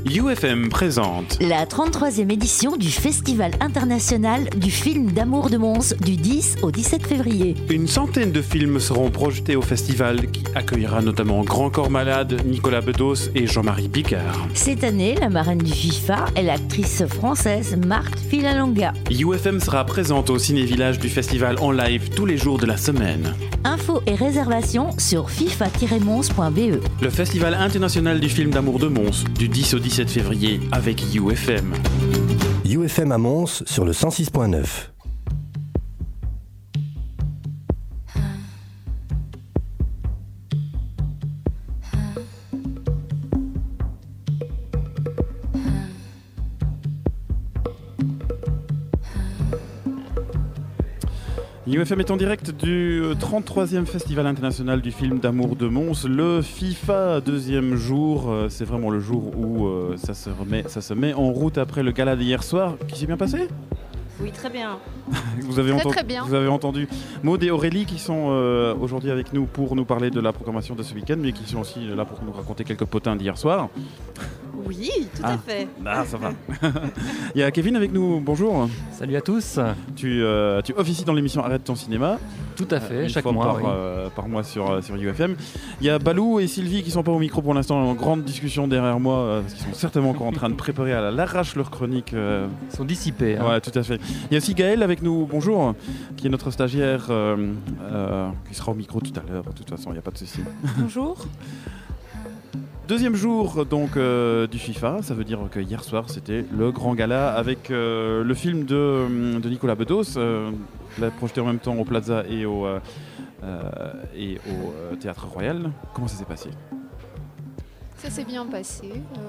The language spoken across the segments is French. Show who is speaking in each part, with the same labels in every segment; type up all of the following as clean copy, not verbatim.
Speaker 1: UFM présente
Speaker 2: la 33e édition du Festival international du film d'amour de Mons du 10 au 17 février.
Speaker 1: Une centaine de films seront projetés au festival qui accueillera notamment Grand Corps Malade, Nicolas Bedos et Jean-Marie Bigard.
Speaker 2: Cette année, la marraine du FIFA est l'actrice française Marthe Villalonga.
Speaker 1: UFM sera présente au Ciné-Village du festival en live tous les jours de la semaine.
Speaker 2: Infos et réservations sur fifa-mons.be.
Speaker 1: Le Festival international du film d'amour de Mons du 10 au 17 février avec UFM.
Speaker 3: UFM à Mons sur le 106.9.
Speaker 1: UFM est en direct du 33e Festival international du film d'amour de Mons, le FIFA, deuxième jour. C'est vraiment le jour où ça se met en route après le gala d'hier soir. Qui s'est bien passé ?
Speaker 4: Oui, très bien.
Speaker 1: Vous avez
Speaker 4: Très bien.
Speaker 1: Vous avez entendu Maud et Aurélie qui sont aujourd'hui avec nous pour nous parler de la programmation de ce week-end, mais qui sont aussi là pour nous raconter quelques potins d'hier soir.
Speaker 4: Oui, tout à fait.
Speaker 1: Ah, ça va. Il y a Kevin avec nous, bonjour.
Speaker 5: Salut à tous.
Speaker 1: Tu officies dans l'émission Arrête ton cinéma.
Speaker 5: Tout à fait, chaque
Speaker 1: fois
Speaker 5: mois.
Speaker 1: par mois sur UFM. Il y a Balou et Sylvie qui sont pas au micro pour l'instant, en grande discussion derrière moi, parce qu'ils sont certainement encore en train de préparer à l'arrache leur chronique.
Speaker 5: Ils sont dissipés.
Speaker 1: Ouais, tout à fait. Il y a aussi Gaël avec nous, bonjour, qui est notre stagiaire, qui sera au micro tout à l'heure, de toute façon, il n'y a pas de souci.
Speaker 4: Bonjour.
Speaker 1: Deuxième jour donc du FIFA, ça veut dire que hier soir c'était le grand gala avec le film de Nicolas Bedos, projeté en même temps au Plaza et au Théâtre Royal. Comment ça s'est passé ?
Speaker 6: Ça s'est bien passé.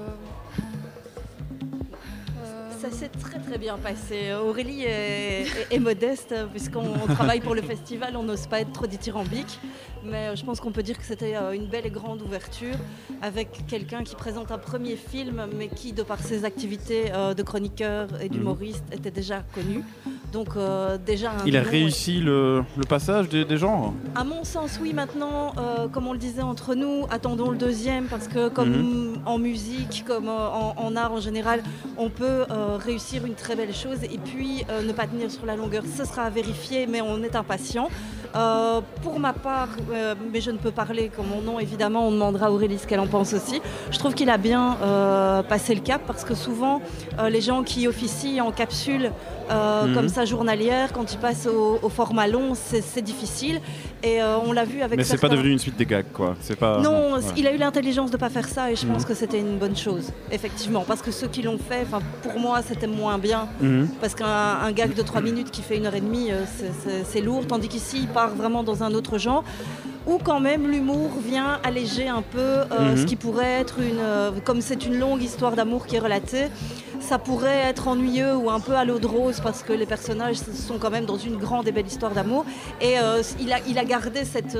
Speaker 4: Ça s'est très très bien passé. Aurélie est modeste puisqu'on travaille pour le festival, on n'ose pas être trop dithyrambique. Mais je pense qu'on peut dire que c'était une belle et grande ouverture avec quelqu'un qui présente un premier film mais qui, de par ses activités de chroniqueur et d'humoriste, était déjà connu. Donc déjà
Speaker 1: il a réussi le passage des genres ?
Speaker 4: À mon sens, oui. Maintenant, comme on le disait entre nous, attendons le deuxième parce que comme en musique, comme en art en général, on peut réussir une très belle chose et puis ne pas tenir sur la longueur. Ce sera à vérifier, mais on est impatient. Pour ma part, mais je ne peux parler comme mon nom, évidemment, on demandera à Aurélie ce qu'elle en pense aussi. Je trouve qu'il a bien passé le cap parce que souvent, les gens qui officient en capsule comme ça journalière, quand ils passent au format long, c'est difficile. Et on l'a vu avec.
Speaker 1: Mais c'est pas devenu une suite des gags, quoi. C'est pas.
Speaker 4: Non,
Speaker 1: ouais.
Speaker 4: Il a eu l'intelligence de pas faire ça, et je pense que c'était une bonne chose, effectivement, parce que ceux qui l'ont fait, pour moi, c'était moins bien, parce qu'un gag de 3 minutes qui fait 1h30, c'est lourd, tandis qu'ici, il part vraiment dans un autre genre. Où quand même l'humour vient alléger un peu ce qui pourrait être comme c'est une longue histoire d'amour qui est relatée, ça pourrait être ennuyeux ou un peu à l'eau de rose parce que les personnages sont quand même dans une grande et belle histoire d'amour. Et il a gardé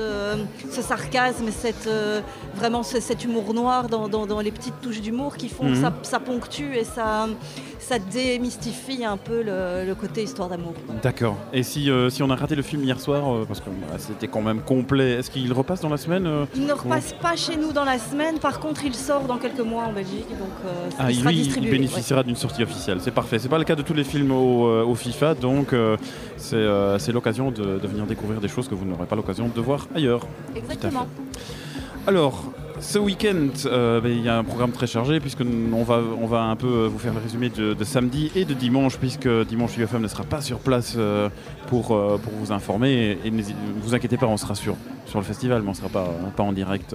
Speaker 4: ce sarcasme et vraiment cet humour noir dans les petites touches d'humour qui font que ça ponctue et ça démystifie un peu le côté histoire d'amour.
Speaker 1: D'accord. Et si on a raté le film hier soir, parce que c'était quand même complet, est-ce qu'il repasse dans la semaine
Speaker 4: Il ne repasse pas chez nous dans la semaine, par contre il sort dans quelques mois en Belgique, donc il sera distribué.
Speaker 1: Il bénéficiera d'une sortie officielle, c'est parfait. C'est pas le cas de tous les films au FIFA, donc c'est l'occasion de venir découvrir des choses que vous n'aurez pas l'occasion de voir ailleurs.
Speaker 4: Exactement.
Speaker 1: Alors, ce week-end, il y a un programme très chargé puisqu'on va un peu vous faire le résumé de samedi et de dimanche, puisque dimanche UFM ne sera pas sur place pour vous informer. Et ne vous inquiétez pas, on sera sur le festival, mais on ne sera pas en direct.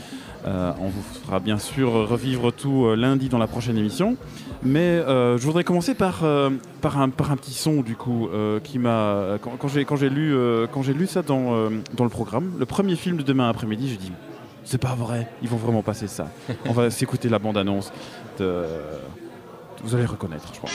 Speaker 1: On vous fera bien sûr revivre tout lundi dans la prochaine émission. Mais je voudrais commencer par un petit son du coup qui m'a quand j'ai lu ça dans le programme, le premier film de demain après-midi, j'ai dit c'est pas vrai, ils vont vraiment passer ça. On va s'écouter la bande-annonce vous allez reconnaître, je pense.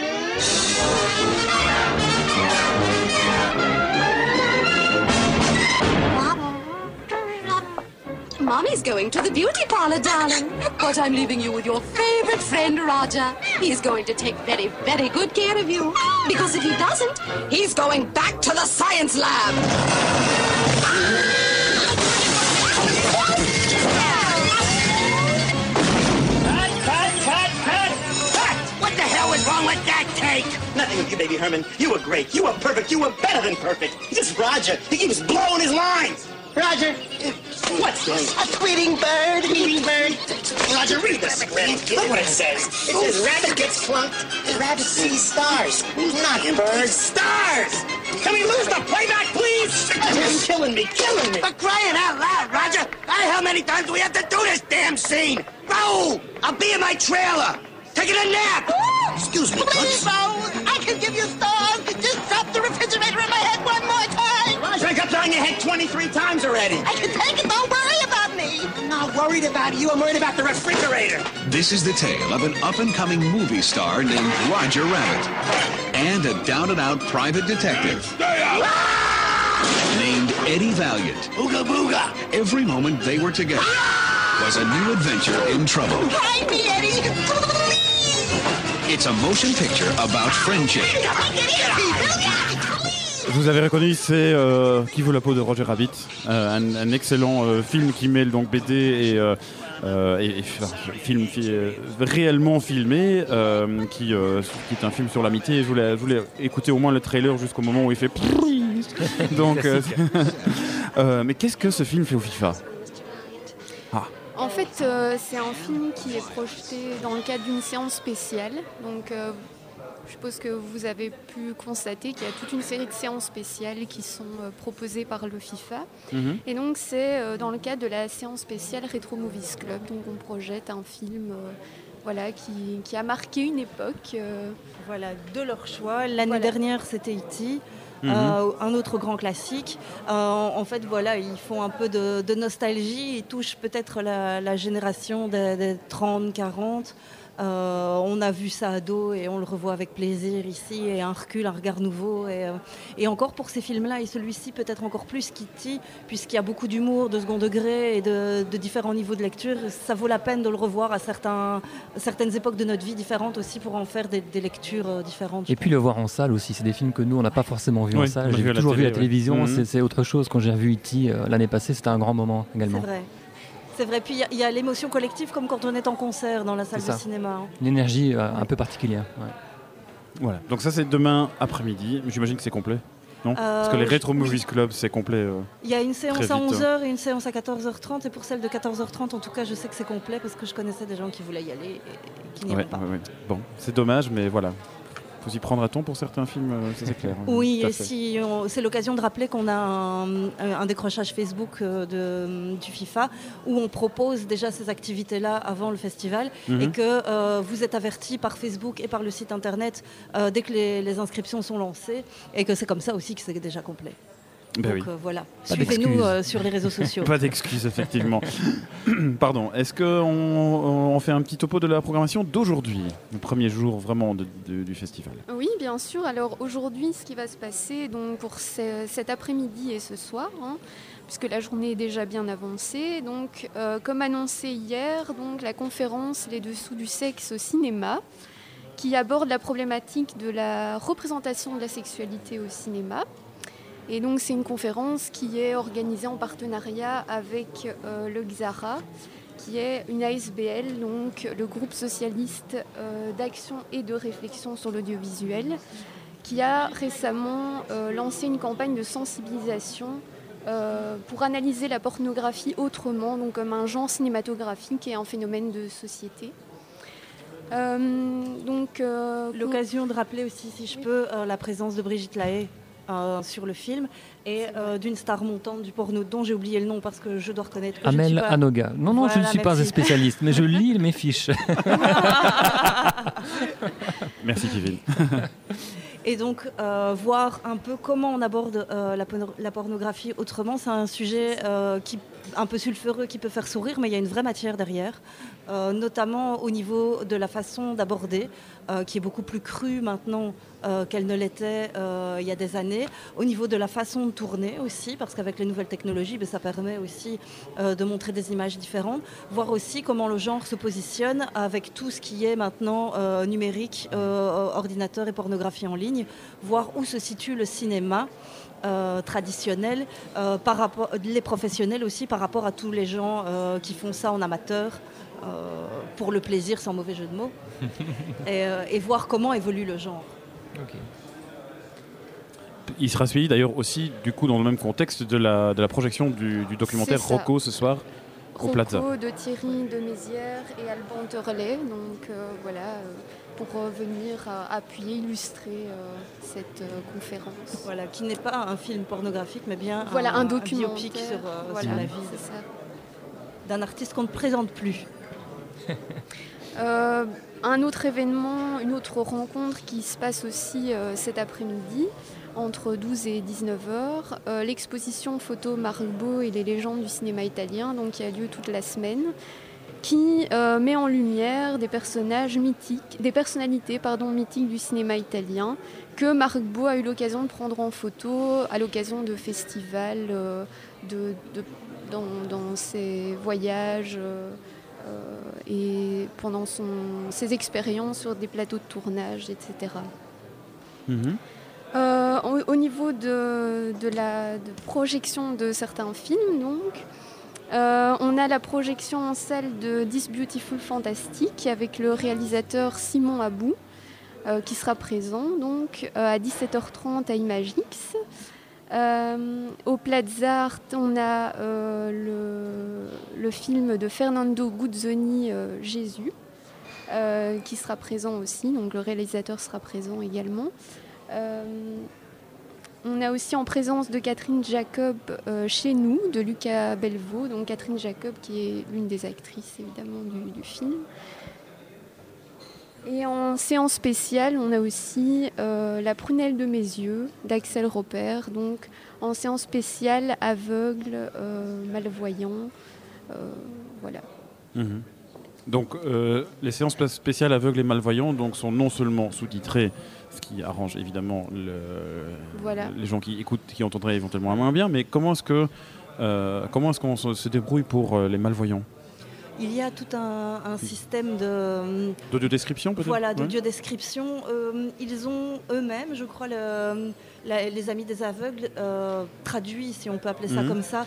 Speaker 7: Mommy's going to the beauty parlor, darling. But I'm leaving you with your favorite friend, Roger. He's going to take very, very good care of you. Because if he doesn't, he's going back to the science lab.
Speaker 8: Cut, cut, cut, with you, baby Herman. You were great. You were perfect. You were better than perfect. Just Roger. He was blowing his lines. Roger, what's this? A tweeting bird. Tweeting bird. Roger, read the script. Look what it says. It says rabbit gets clunked. Rabbit sees stars. Not birds. Stars. Can we lose the playback, please? You're killing me. For crying out loud, Roger. How many times do we have to do this damn scene? Raoul, I'll be in my trailer. Taking a nap. Excuse me,
Speaker 9: Please, Raoul, I can give you stars. Just drop the refrigerator in my head one more time.
Speaker 8: Roger, I got on your head 23 times already.
Speaker 9: I can take it. Don't worry about me.
Speaker 8: I'm not worried about you. I'm worried about the refrigerator.
Speaker 10: This is the tale of an up-and-coming movie star named Roger Rabbit and a down-and-out private detective named Eddie Valiant.
Speaker 8: Ooga booga.
Speaker 10: Every moment they were together was a new adventure in trouble.
Speaker 9: Hide me, Eddie.
Speaker 10: It's a motion picture about friendship.
Speaker 1: Vous avez reconnu, c'est Qui vaut la peau de Roger Rabbit, un excellent film qui mêle donc BD et film réellement filmé, qui est un film sur l'amitié. Je voulais écouter au moins le trailer jusqu'au moment où il fait donc mais qu'est-ce que ce film fait au FIFA?
Speaker 6: En fait, c'est un film qui est projeté dans le cadre d'une séance spéciale. Donc, je suppose que vous avez pu constater qu'il y a toute une série de séances spéciales qui sont proposées par le FIFA. Mm-hmm. Et donc, c'est dans le cadre de la séance spéciale Retro Movies Club. Donc, on projette un film qui a marqué une époque.
Speaker 4: Voilà, de leur choix. L'année dernière, c'était E.T. Un autre grand classique. En fait, voilà, ils font un peu de nostalgie. Ils touchent peut-être la génération des 30-40. On a vu ça ado et on le revoit avec plaisir ici, et un recul, un regard nouveau. Et encore pour ces films-là, et celui-ci peut-être encore plus qu'E.T., puisqu'il y a beaucoup d'humour, de second degré et de différents niveaux de lecture. Ça vaut la peine de le revoir à certaines époques de notre vie différentes aussi, pour en faire des lectures différentes.
Speaker 5: Et puis le voir en salle aussi, c'est des films que nous on n'a pas forcément vu en salle. J'ai toujours vu à la télévision, c'est autre chose. Quand j'ai vu E.T. L'année passée, c'était un grand moment également.
Speaker 4: C'est vrai, puis il y a l'émotion collective comme quand on est en concert dans la salle de cinéma.
Speaker 5: Une énergie un peu particulière. Ouais.
Speaker 1: Voilà, donc ça c'est demain après-midi, j'imagine que c'est complet, non? Parce que les Retro Movies Club c'est complet.
Speaker 4: Il y a une séance à 11h et une séance à 14h30, et pour celle de 14h30 en tout cas je sais que c'est complet parce que je connaissais des gens qui voulaient y aller et qui n'y vont pas. Ouais. Bon, c'est dommage, mais voilà. Faut y prendre à temps pour certains films, ça c'est clair. Oui, et c'est l'occasion de rappeler qu'on a un décrochage Facebook du FIFA où on propose déjà ces activités-là avant le festival, et que vous êtes avertis par Facebook et par le site internet dès que les inscriptions sont lancées, et que c'est comme ça aussi que c'est déjà complet. Donc voilà, suivez-nous sur les réseaux sociaux. Pas d'excuses, effectivement. Pardon, est-ce qu'on fait un petit topo de la programmation d'aujourd'hui, le premier jour vraiment du festival?
Speaker 6: Oui, bien sûr. Alors aujourd'hui, ce qui va se passer donc, pour cet après-midi et ce soir, puisque la journée est déjà bien avancée, donc, comme annoncé hier, donc, la conférence Les Dessous du sexe au cinéma, qui aborde la problématique de la représentation de la sexualité au cinéma. Et donc c'est une conférence qui est organisée en partenariat avec le XARA, qui est une ASBL, donc le groupe socialiste d'action et de réflexion sur l'audiovisuel, qui a récemment lancé une campagne de sensibilisation pour analyser la pornographie autrement, donc comme un genre cinématographique et un phénomène de société.
Speaker 4: L'occasion de rappeler aussi, si je peux, la présence de Brigitte Lahaie sur le film, et d'une star montante du porno dont j'ai oublié le nom parce que je dois reconnaître que
Speaker 5: Amel
Speaker 4: je ne suis pas...
Speaker 5: Anoga. Non, voilà, je ne suis pas un spécialiste, mais je lis mes fiches.
Speaker 1: Merci Kevin.
Speaker 4: Et donc, voir un peu comment on aborde la pornographie autrement, c'est un sujet qui un peu sulfureux, qui peut faire sourire, mais il y a une vraie matière derrière, notamment au niveau de la façon d'aborder, qui est beaucoup plus crue maintenant qu'elle ne l'était il y a des années, au niveau de la façon de tourner aussi, parce qu'avec les nouvelles technologies, ça permet aussi de montrer des images différentes, voir aussi comment le genre se positionne avec tout ce qui est maintenant numérique, ordinateur et pornographie en ligne, voir où se situe le cinéma traditionnel, par rapport, les professionnels aussi, par rapport à tous les gens qui font ça en amateur, pour le plaisir, sans mauvais jeu de mots, et voir comment évolue le genre.
Speaker 5: Okay.
Speaker 1: Il sera suivi d'ailleurs aussi, du coup, dans le même contexte de la projection du documentaire Rocco ce soir au Plaza.
Speaker 6: Rocco de Thierry de Mézières et Alban Terlet, donc pour venir appuyer, illustrer cette conférence.
Speaker 4: Voilà, qui n'est pas un film pornographique, mais bien
Speaker 6: un documentaire
Speaker 4: biopic sur la vie d'un artiste qu'on ne présente plus.
Speaker 6: Un autre événement, une autre rencontre qui se passe aussi cet après-midi, entre 12 et 19h, l'exposition photo Marc Beau et les légendes du cinéma italien, donc, qui a lieu toute la semaine, qui met en lumière des personnages mythiques, des personnalités mythiques du cinéma italien que Marc Beau a eu l'occasion de prendre en photo à l'occasion de festivals, dans ses voyages et pendant ses expériences sur des plateaux de tournage, etc. Au niveau de projection de certains films, donc, on a la projection en salle de This Beautiful Fantastic avec le réalisateur Simon Abou qui sera présent donc, à 17h30 à Imagix. Au Plaza Art, on a le film de Fernando Guzzoni, Jésus, qui sera présent aussi, donc le réalisateur sera présent également. On a aussi en présence de Catherine Jacob Chez nous, de Lucas Belvaux, donc Catherine Jacob qui est l'une des actrices évidemment du film. Et en séance spéciale, on a aussi La prunelle de mes yeux d'Axel Roper, donc en séance spéciale aveugle, malvoyant, voilà.
Speaker 1: Donc les séances spéciales aveugles et malvoyants donc, sont non seulement sous-titrées, ce qui arrange évidemment les gens qui écoutent, qui entendraient éventuellement moins bien, mais comment est-ce qu'on se débrouille pour les malvoyants ?
Speaker 4: Il y a tout un système
Speaker 1: d'audiodescription peut-être.
Speaker 4: Voilà, d'audiodescription. Ils ont eux-mêmes, je crois, les Amis des aveugles, traduit, si on peut appeler ça comme ça,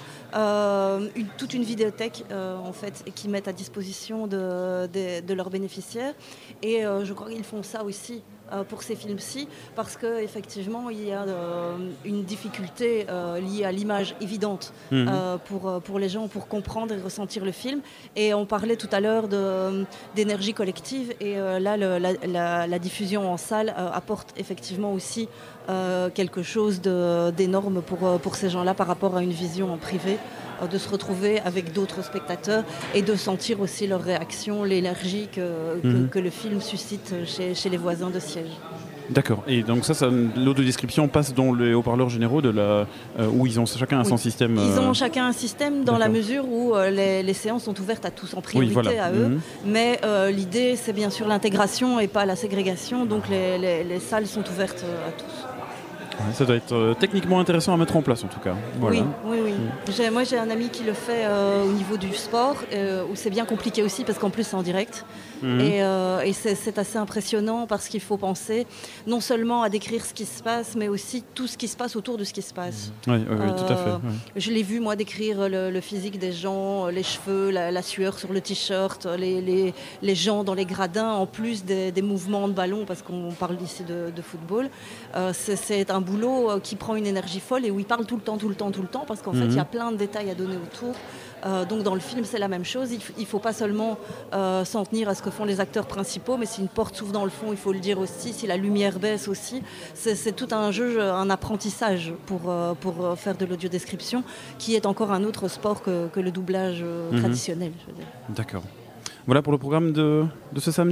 Speaker 4: toute une vidéothèque en fait, qui mettent à disposition de leurs bénéficiaires. Et je crois qu'ils font ça aussi pour ces films-ci, parce qu'effectivement, il y a une difficulté liée à l'image évidente pour les gens, pour comprendre et ressentir le film. Et on parlait tout à l'heure d'énergie collective, et là, la diffusion en salle apporte effectivement aussi quelque chose d'énorme pour ces gens-là par rapport à une vision en privé, de se retrouver avec d'autres spectateurs et de sentir aussi leur réaction, l'énergie que le film suscite chez les voisins de siège.
Speaker 1: D'accord. Et donc l'audiodescription passe dans les haut-parleurs généraux où ils ont chacun son système.
Speaker 4: Ils ont chacun un système dans la mesure où les séances sont ouvertes à tous en priorité à eux. Mais l'idée, c'est bien sûr l'intégration et pas la ségrégation. Donc les salles sont ouvertes à tous.
Speaker 1: Ça doit être techniquement intéressant à mettre en place en tout cas. Voilà.
Speaker 4: Oui. Moi j'ai un ami qui le fait au niveau du sport, où c'est bien compliqué aussi parce qu'en plus c'est en direct. Et c'est assez impressionnant parce qu'il faut penser non seulement à décrire ce qui se passe, mais aussi tout ce qui se passe autour de ce qui se passe.
Speaker 1: Oui, tout à fait.
Speaker 4: Je l'ai vu moi décrire le physique des gens, les cheveux, la sueur sur le t-shirt, les gens dans les gradins, en plus des mouvements de ballon, parce qu'on parle ici de football. C'est un boulot qui prend une énergie folle et où il parle tout le temps, parce qu'en fait il y a plein de détails à donner autour. Donc dans le film c'est la même chose, il ne faut pas seulement s'en tenir à ce que font les acteurs principaux, mais si une porte s'ouvre dans le fond, il faut le dire aussi, si la lumière baisse aussi, c'est tout un jeu, un apprentissage pour faire de l'audiodescription, qui est encore un autre sport que le doublage traditionnel, je veux dire.
Speaker 1: D'accord. Voilà pour le programme de ce samedi ?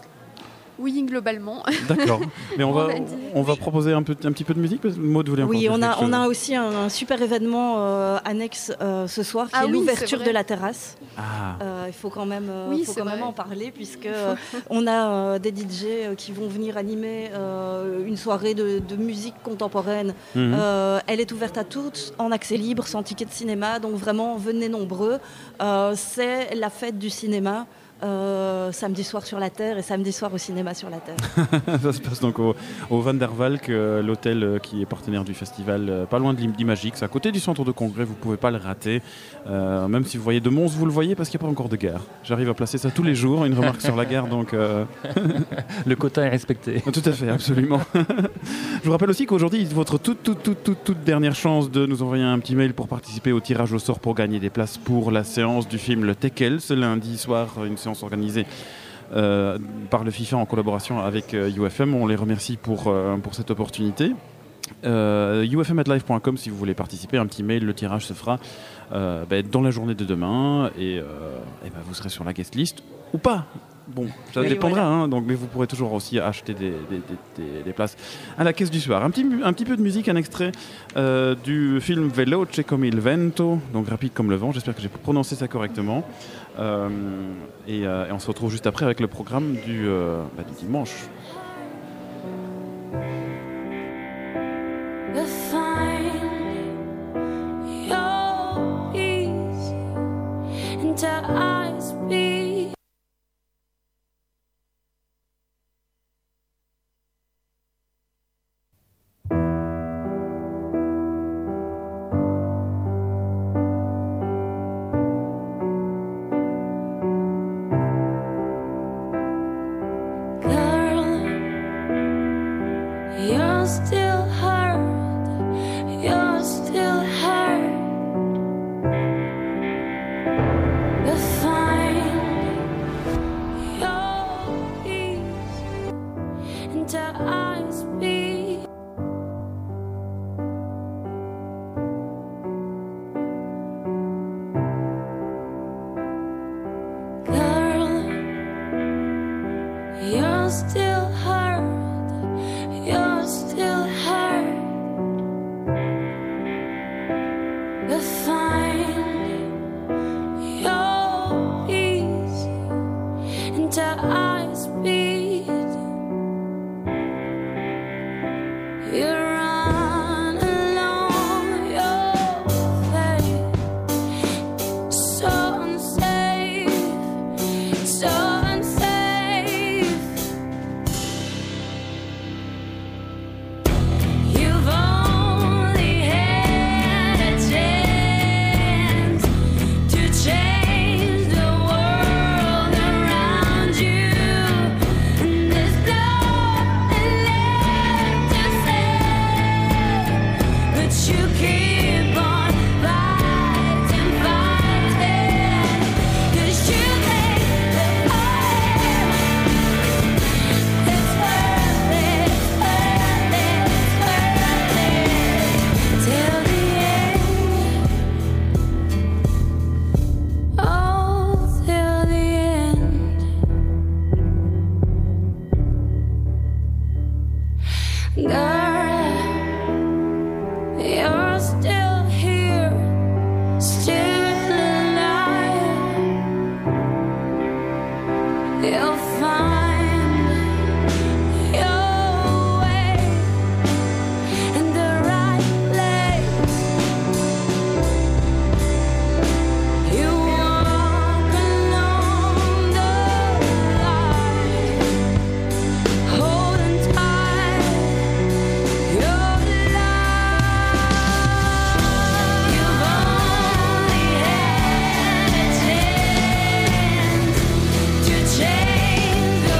Speaker 6: Oui, globalement.
Speaker 1: D'accord. Mais on va proposer un petit peu de musique. Maud voulait encore dire quelque chose.
Speaker 4: On a aussi un super événement annexe ce soir, qui est l'ouverture de la terrasse. Il faut quand même, en parler, puisque on a des DJ qui vont venir animer une soirée de musique contemporaine. Elle est ouverte à toutes, en accès libre, sans ticket de cinéma. Donc vraiment, venez nombreux. C'est la fête du cinéma. samedi soir sur la Terre et samedi soir au cinéma sur la Terre.
Speaker 1: Ça se passe donc au Van der Valk, l'hôtel qui est partenaire du festival, pas loin de l'Imagix, à côté du centre de congrès, vous ne pouvez pas le rater. Même si vous voyez de Mons, vous le voyez parce qu'il n'y a pas encore de gare. J'arrive à placer ça tous les jours, une remarque sur la gare, donc...
Speaker 5: Le quota est respecté.
Speaker 1: Tout à fait, absolument. Je vous rappelle aussi qu'aujourd'hui, votre toute dernière chance de nous envoyer un petit mail pour participer au tirage au sort pour gagner des places pour la séance du film Le Tekel, ce lundi soir, une séance organisée par le FIFA en collaboration avec UFM. On les remercie pour cette opportunité. ufm@live.com si vous voulez participer, un petit mail, le tirage se fera dans la journée de demain et vous serez sur la guest list ou pas. Bon, ça dépendra, voilà. Mais vous pourrez toujours aussi acheter des places à la caisse du soir. Un petit peu de musique, un extrait du film Veloce come il vento, donc rapide comme le vent, j'espère que j'ai prononcé ça correctement. Et on se retrouve juste après avec le programme du dimanche.
Speaker 11: Change the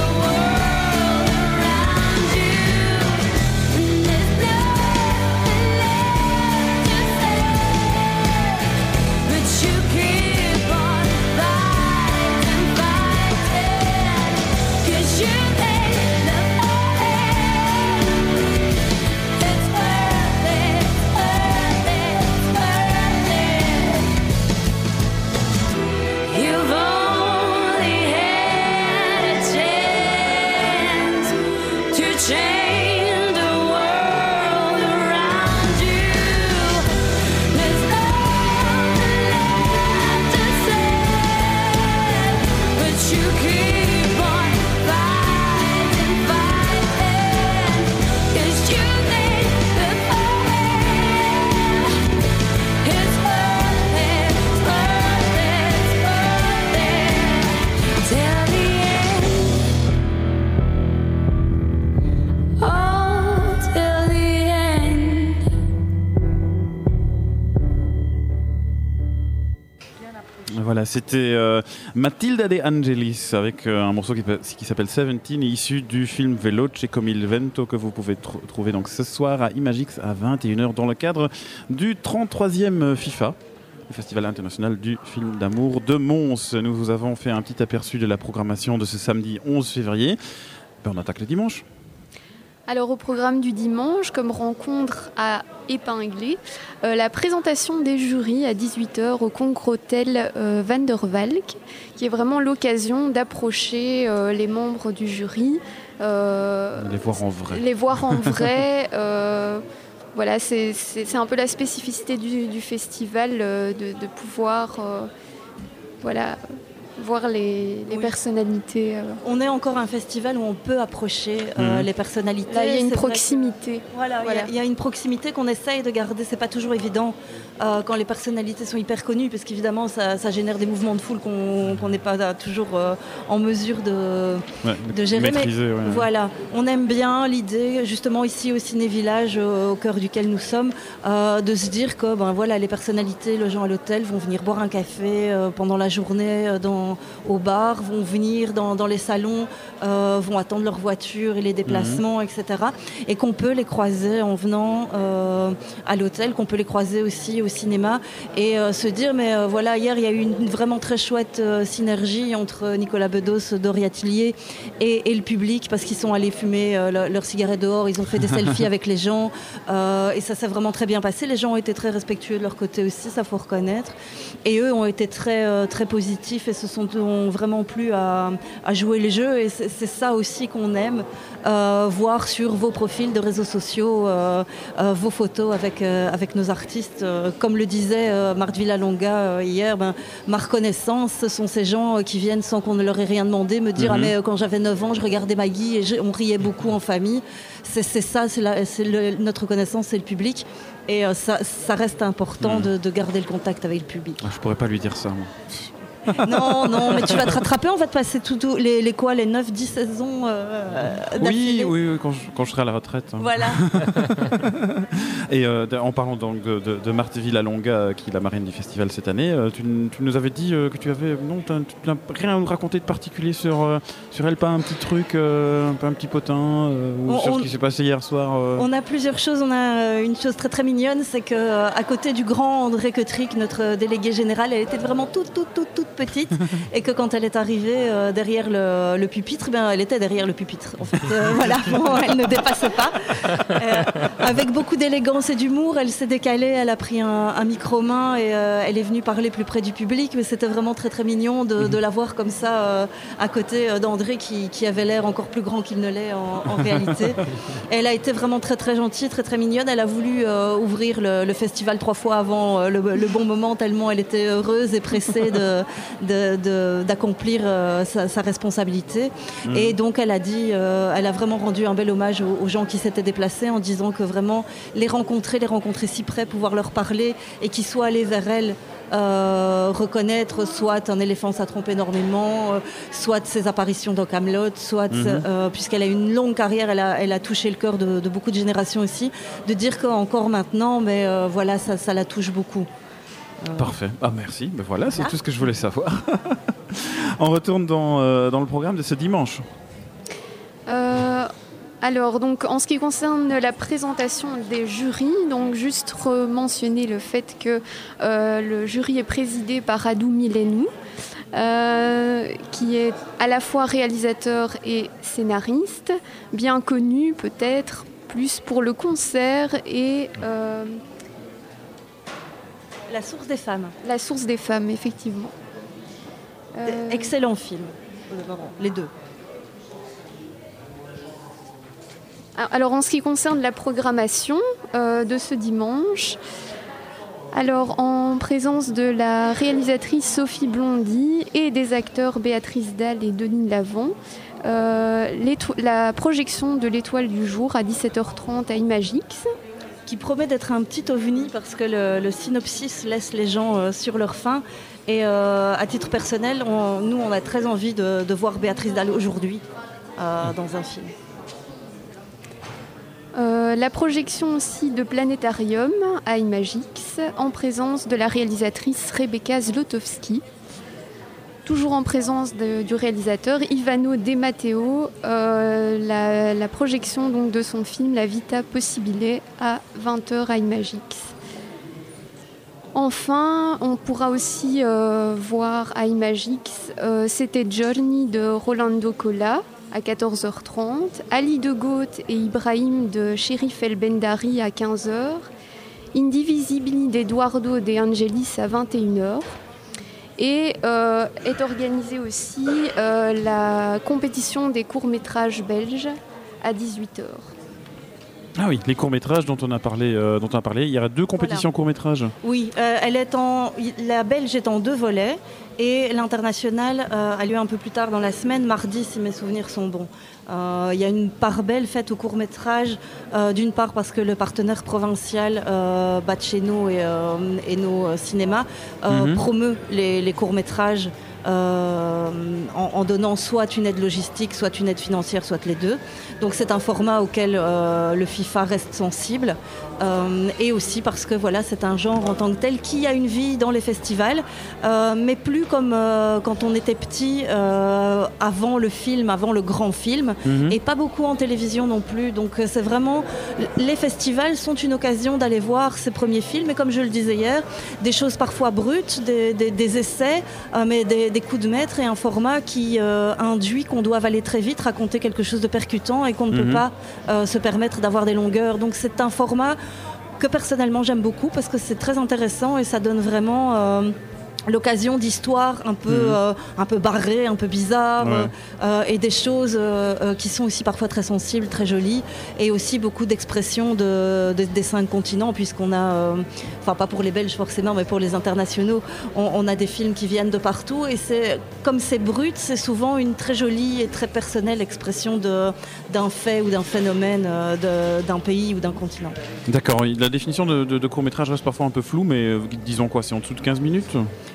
Speaker 1: Voilà, c'était Matilda De Angelis avec un morceau qui s'appelle 17, issu du film Veloce come il vento que vous pouvez trouver donc ce soir à Imagix à 21h dans le cadre du 33e FIFA. Le Festival international du film d'amour de Mons. Nous vous avons fait un petit aperçu de la programmation de ce samedi 11 février. On attaque le dimanche.
Speaker 6: Alors au programme du dimanche, comme rencontre à épingler, la présentation des jurys à 18h au Concours-Hôtel Van der Valk, qui est vraiment l'occasion d'approcher les membres du jury.
Speaker 1: Les voir en vrai.
Speaker 6: Voilà, c'est un peu la spécificité du festival de pouvoir voir les personnalités.
Speaker 4: On est encore un festival où on peut approcher les personnalités.
Speaker 6: Là, il y a une proximité.
Speaker 4: Voilà. Il y a une proximité qu'on essaye de garder. C'est pas toujours évident quand les personnalités sont hyper connues, parce qu'évidemment, ça génère des mouvements de foule qu'on n'est pas toujours en mesure de gérer.
Speaker 1: Maîtriser,
Speaker 4: mais voilà, on aime bien l'idée, justement ici au Ciné Village, au cœur duquel nous sommes, de se dire que les personnalités, les gens à l'hôtel vont venir boire un café pendant la journée au bar, vont venir dans les salons, vont attendre leur voiture et les déplacements, etc. Et qu'on peut les croiser en venant à l'hôtel, qu'on peut les croiser aussi au cinéma et se dire hier il y a eu une vraiment très chouette synergie entre Nicolas Bedos, Doria Tillier et le public, parce qu'ils sont allés fumer leurs cigarettes dehors, ils ont fait des selfies avec les gens et ça s'est vraiment très bien passé. Les gens ont été très respectueux de leur côté aussi, ça faut reconnaître, et eux ont été très, très positifs et se sont vraiment plu à jouer les jeux, et c'est ça aussi qu'on aime voir sur vos profils de réseaux sociaux, vos photos avec nos artistes. Comme le disait Marc Villalonga hier, ma reconnaissance, ce sont ces gens qui viennent sans qu'on ne leur ait rien demandé, me dire mais quand j'avais 9 ans, je regardais Maggie et on riait beaucoup en famille. C'est ça, notre reconnaissance, c'est le public. Et ça reste important de garder le contact avec le public.
Speaker 1: Je pourrais pas lui dire ça, moi.
Speaker 4: Non, mais tu vas te rattraper, on va te passer les 9-10 saisons d'affilée.
Speaker 1: Oui, quand je serai à la retraite. Hein.
Speaker 4: Voilà.
Speaker 1: Et en parlant donc de Marthe Villalonga, qui est la marraine du festival cette année, tu nous avais dit que tu avais... Non, tu n'as rien à nous raconter de particulier sur elle, pas un petit truc, pas un petit potin, sur ce qui s'est passé hier soir
Speaker 4: On a plusieurs choses. On a une chose très très mignonne, c'est qu'à côté du grand André Quetric, notre délégué général, elle était vraiment toute petite, et que quand elle est arrivée derrière le pupitre, elle était derrière le pupitre en fait. Elle ne dépassait pas. Avec beaucoup d'élégance et d'humour, elle s'est décalée, elle a pris un micro-main et elle est venue parler plus près du public, mais c'était vraiment très très mignon de la voir comme ça à côté d'André qui avait l'air encore plus grand qu'il ne l'est en réalité. Elle a été vraiment très très gentille, très très mignonne. Elle a voulu ouvrir le festival 3 fois avant le bon moment, tellement elle était heureuse et pressée d'accomplir sa responsabilité. Et donc elle a vraiment rendu un bel hommage aux gens qui s'étaient déplacés, en disant que vraiment les rencontrer si près, pouvoir leur parler, et qu'ils soient allés vers elle reconnaître soit un éléphant ça trompe énormément, soit ses apparitions dans Kaamelott, soit puisqu'elle a une longue carrière, elle a touché le cœur de beaucoup de générations aussi, de dire qu'encore maintenant, mais ça la touche beaucoup.
Speaker 1: Parfait. Merci. Voilà, c'est tout ce que je voulais savoir. On retourne dans le programme de ce dimanche.
Speaker 6: Alors, donc, en ce qui concerne la présentation des jurys, donc juste mentionner le fait que le jury est présidé par Radu Milenu, qui est à la fois réalisateur et scénariste, bien connu peut-être plus pour le concert et...
Speaker 4: La source des femmes.
Speaker 6: La source des femmes, effectivement.
Speaker 4: Excellent film, les deux.
Speaker 6: Alors, en ce qui concerne la programmation de ce dimanche, alors en présence de la réalisatrice Sophie Blondy et des acteurs Béatrice Dalle et Denis Lavant, la projection de l'Étoile du jour à 17h30 à Imagix,
Speaker 4: qui promet d'être un petit ovni, parce que le synopsis laisse les gens sur leur faim. Et à titre personnel, on a très envie de voir Béatrice Dalle aujourd'hui dans un film.
Speaker 6: La projection aussi de Planétarium à Imagix, en présence de la réalisatrice Rebecca Zlotowski. toujours en présence du réalisateur Ivano De Matteo, la projection donc, de son film La Vita Possibile à 20h à Imagix. Enfin, on pourra aussi voir à Imagix C'était Journey de Rolando Cola à 14h30, Ali de Goth et Ibrahim de Sherif El Bendari à 15h, Indivisibili d'Eduardo De Angelis à 21h. Et est organisée aussi la compétition des courts-métrages belges à 18h.
Speaker 1: Ah oui, les courts-métrages dont on a parlé. Il y aura 2 compétitions courts-métrages.
Speaker 4: Oui, la belge est en 2 volets et l'international a lieu un peu plus tard dans la semaine, mardi si mes souvenirs sont bons. Il y a une part belle faite au court-métrage, d'une part parce que le partenaire provincial Baceno et nos cinémas promeut les courts-métrages en donnant soit une aide logistique, soit une aide financière, soit les 2. Donc c'est un format auquel le FIFA reste sensible. Et aussi parce que voilà, c'est un genre en tant que tel qui a une vie dans les festivals, mais plus comme quand on était petit, avant le film, avant le grand film, et pas beaucoup en télévision non plus. Donc c'est vraiment, les festivals sont une occasion d'aller voir ces premiers films, et comme je le disais hier, des choses parfois brutes, des essais, mais des coups de maître et un format qui induit qu'on doit aller très vite, raconter quelque chose de percutant et qu'on ne peut pas se permettre d'avoir des longueurs. Donc c'est un format que personnellement j'aime beaucoup parce que c'est très intéressant et ça donne vraiment l'occasion d'histoires un peu barrées, un peu bizarres, et des choses qui sont aussi parfois très sensibles, très jolies, et aussi beaucoup d'expressions des 5 continents, puisqu'on a, enfin pas pour les Belges forcément, mais pour les internationaux, on a des films qui viennent de partout, et comme c'est brut, c'est souvent une très jolie et très personnelle expression d'un fait ou d'un phénomène d'un pays ou d'un continent.
Speaker 1: D'accord, la définition de court-métrage reste parfois un peu floue, mais disons quoi, c'est en dessous de 15 minutes ?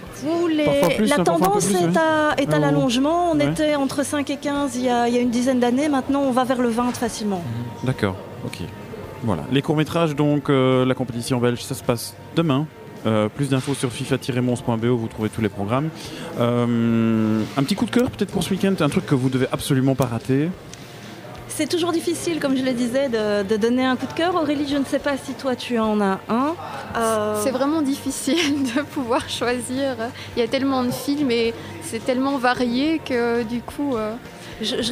Speaker 4: La tendance est à l'allongement. On était entre 5 et 15 il y a une dizaine d'années. Maintenant, on va vers le 20 facilement.
Speaker 1: D'accord, ok. Voilà. Les courts-métrages, donc, la compétition belge, ça se passe demain. Plus d'infos sur fifa-mons.be, vous trouvez tous les programmes. Un petit coup de cœur peut-être pour ce week-end, un truc que vous devez absolument pas rater.
Speaker 4: C'est toujours difficile, comme je le disais, de donner un coup de cœur. Aurélie, je ne sais pas si toi tu en as un.
Speaker 6: C'est vraiment difficile de pouvoir choisir. Il y a tellement de films et c'est tellement varié que du coup...
Speaker 4: Je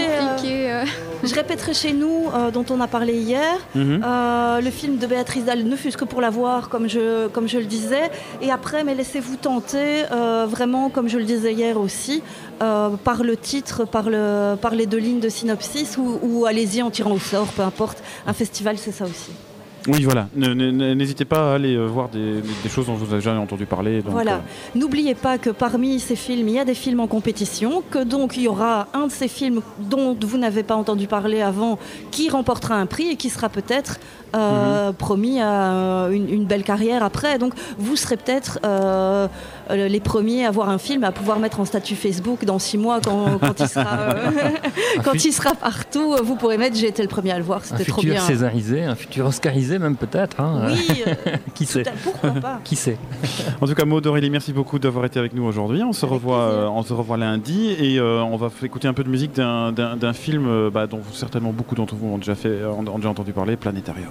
Speaker 4: répéterai chez nous, dont on a parlé hier, le film de Béatrice Dalle, ne fût-ce que pour la voir, comme je le disais. Et après, mais laissez-vous tenter, vraiment, comme je le disais hier aussi, par le titre, par les 2 lignes de synopsis, ou allez-y en tirant au sort, peu importe. Un festival, c'est ça aussi.
Speaker 1: Oui, voilà. N'hésitez pas à aller voir des choses dont vous avez jamais entendu parler. Donc,
Speaker 4: voilà. N'oubliez pas que parmi ces films, il y a des films en compétition, que donc il y aura un de ces films dont vous n'avez pas entendu parler avant qui remportera un prix et qui sera peut-être promis à une belle carrière après. Donc vous serez peut-être les premiers à voir un film, à pouvoir mettre en statut Facebook dans 6 mois quand il sera partout. Vous pourrez mettre « j'ai été le premier à le voir, c'était trop bien ».
Speaker 5: Un futur césarisé, un futur oscarisé même peut-être. Hein.
Speaker 4: Oui,
Speaker 5: qui sait.
Speaker 4: Pourquoi pas.
Speaker 5: Qui sait.
Speaker 1: En tout cas, Maud, Aurélie, merci beaucoup d'avoir été avec nous aujourd'hui. On se revoit lundi et on va écouter un peu de musique d'un film dont certainement beaucoup d'entre vous ont déjà entendu parler, Planétarium.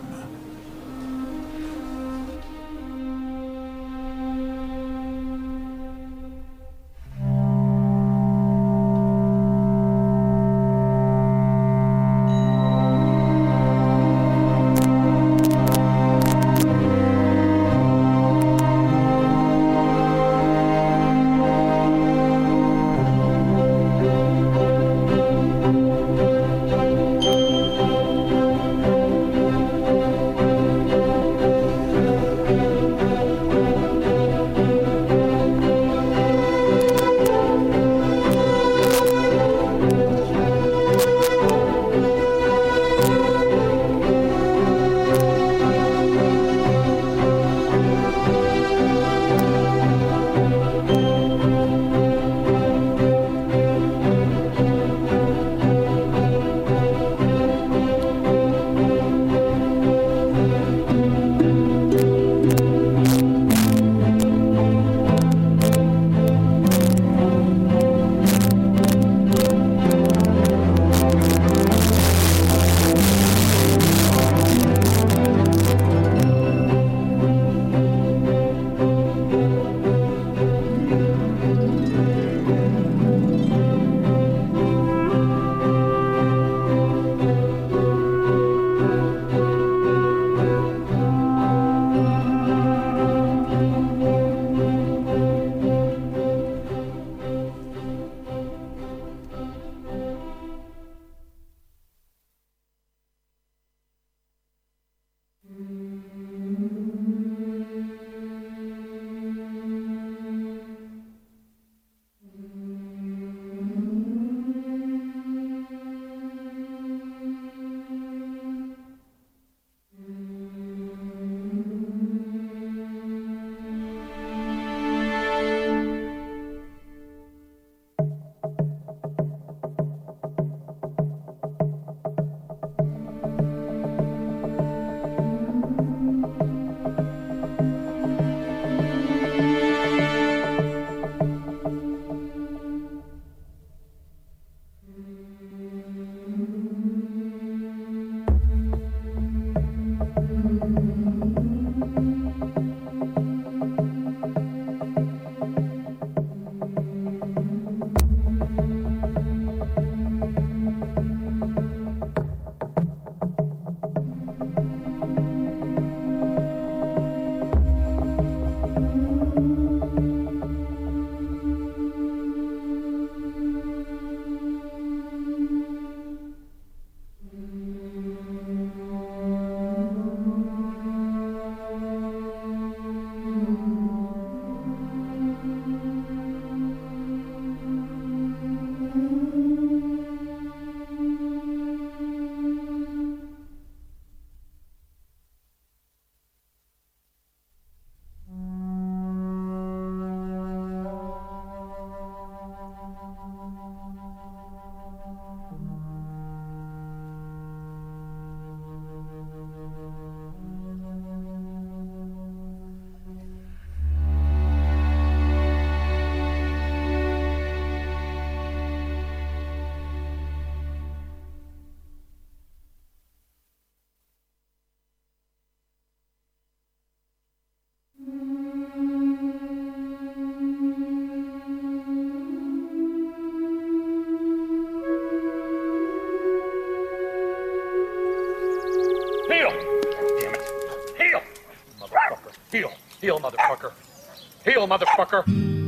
Speaker 11: Heel. Heel, motherfucker. Heel, motherfucker.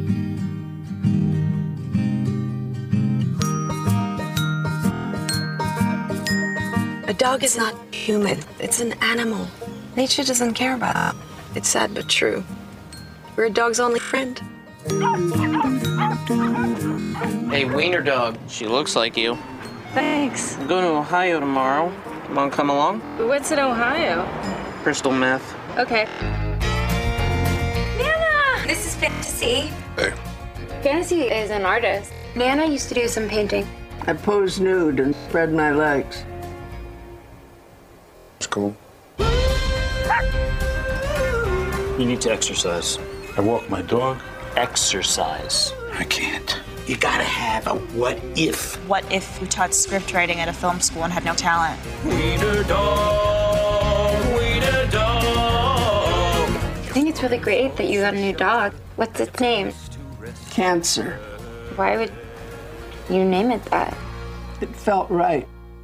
Speaker 12: A dog is not human. It's an animal. Nature doesn't care about that. It's sad but true. We're a dog's only friend.
Speaker 13: Hey, Wiener Dog. She looks like you.
Speaker 14: Thanks.
Speaker 13: I'm going to Ohio tomorrow. Want to come along?
Speaker 14: What's in Ohio?
Speaker 13: Crystal meth.
Speaker 14: Okay.
Speaker 12: Nana! This is Fantasy.
Speaker 15: Hey.
Speaker 14: Fantasy is an artist.
Speaker 12: Nana used to do some painting.
Speaker 16: I pose nude and spread my legs.
Speaker 15: It's cool.
Speaker 17: You need to exercise. I walk my dog. Exercise.
Speaker 15: I can't.
Speaker 8: You gotta have a what if.
Speaker 18: What if you taught script writing at a film school and had no talent?
Speaker 11: Wiener Dog, Wiener Dog.
Speaker 14: I think it's really great that you got a new dog. What's its name?
Speaker 16: Cancer.
Speaker 14: Why would you name it that?
Speaker 16: It felt right.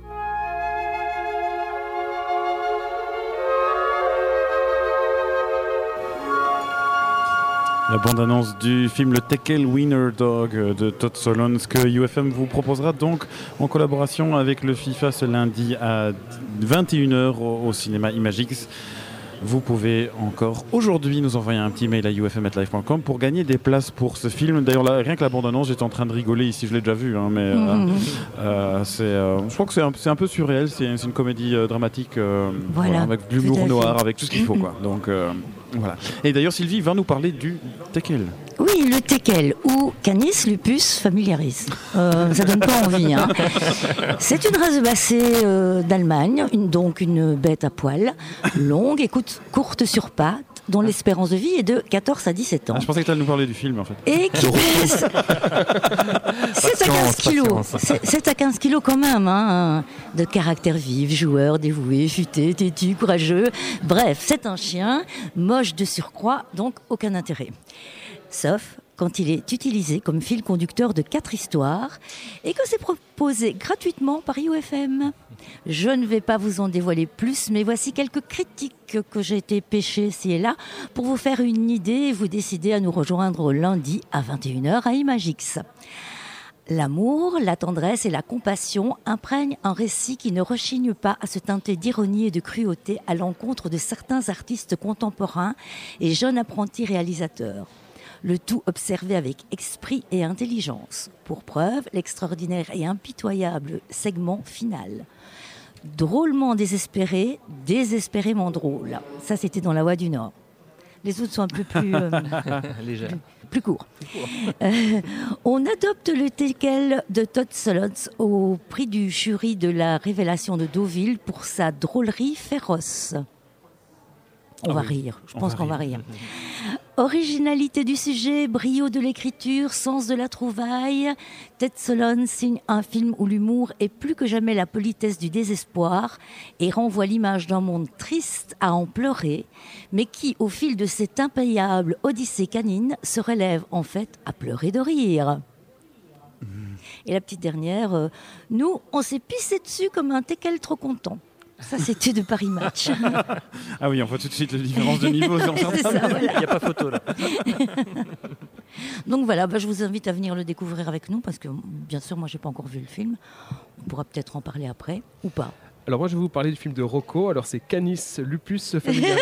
Speaker 1: La bande-annonce du film Le Teckel Wiener Dog de Todd Solondz que UFM vous proposera donc en collaboration avec le FIFA ce lundi à 21h au cinéma Imagix. Vous pouvez encore aujourd'hui nous envoyer un petit mail à ufm@live.com pour gagner des places pour ce film. D'ailleurs, là, rien que la bande-annonce, j'étais en train de rigoler ici, je l'ai déjà vu, hein, mais je crois que c'est un peu surréel. C'est une comédie dramatique voilà, avec de l'humour noir, avec tout ce qu'il faut, quoi. Donc voilà. Et d'ailleurs, Sylvie va nous parler du Teckel.
Speaker 2: Oui, le Teckel, ou Canis lupus familiaris. Ça donne pas envie. Hein. C'est une race basset d'Allemagne, donc une bête à poil, longue et courte sur pattes, dont l'espérance de vie est de 14 à 17 ans.
Speaker 1: Je pensais que tu allais nous parler du film, en fait.
Speaker 2: Et qui pèse 7 à 15 kilos. 7 à 15 kilos quand même, hein. De caractère vif, joueur, dévoué, futé, têtu, courageux. Bref, c'est un chien, moche de surcroît, donc aucun intérêt. Sauf quand il est utilisé comme fil conducteur de 4 histoires et que c'est proposé gratuitement par UFM. Je ne vais pas vous en dévoiler plus, mais voici quelques critiques que j'ai été pêchées ci et là pour vous faire une idée et vous décider à nous rejoindre lundi à 21h à Imagix. L'amour, la tendresse et la compassion imprègnent un récit qui ne rechigne pas à se teinter d'ironie et de cruauté à l'encontre de certains artistes contemporains et jeunes apprentis réalisateurs. Le tout observé avec esprit et intelligence. Pour preuve, l'extraordinaire et impitoyable segment final. Drôlement désespéré, désespérément drôle. Ça, c'était dans La Voix du Nord. Les autres sont un peu plus... plus courts. On adopte le Teckel de Todd Solondz au prix du jury de la Révélation de Deauville pour sa drôlerie féroce. On va rire, je pense qu'on va rire. Originalité du sujet, brio de l'écriture, sens de la trouvaille. Todd Solondz signe un film où l'humour est plus que jamais la politesse du désespoir et renvoie l'image d'un monde triste à en pleurer, mais qui, au fil de cette impayable odyssée canine, se relève en fait à pleurer de rire. Et la petite dernière, nous, on s'est pissé dessus comme un Teckel trop content. Ça, c'était de Paris Match.
Speaker 1: Ah oui, on voit tout de suite la différence de niveau.
Speaker 2: C'est ça, voilà.
Speaker 5: Il n'y a pas photo, là.
Speaker 2: Donc voilà, je vous invite à venir le découvrir avec nous, parce que, bien sûr, moi, je n'ai pas encore vu le film. On pourra peut-être en parler après, ou pas.
Speaker 19: Alors moi, je vais vous parler du film de Rocco. Alors, c'est Canis lupus familiaris.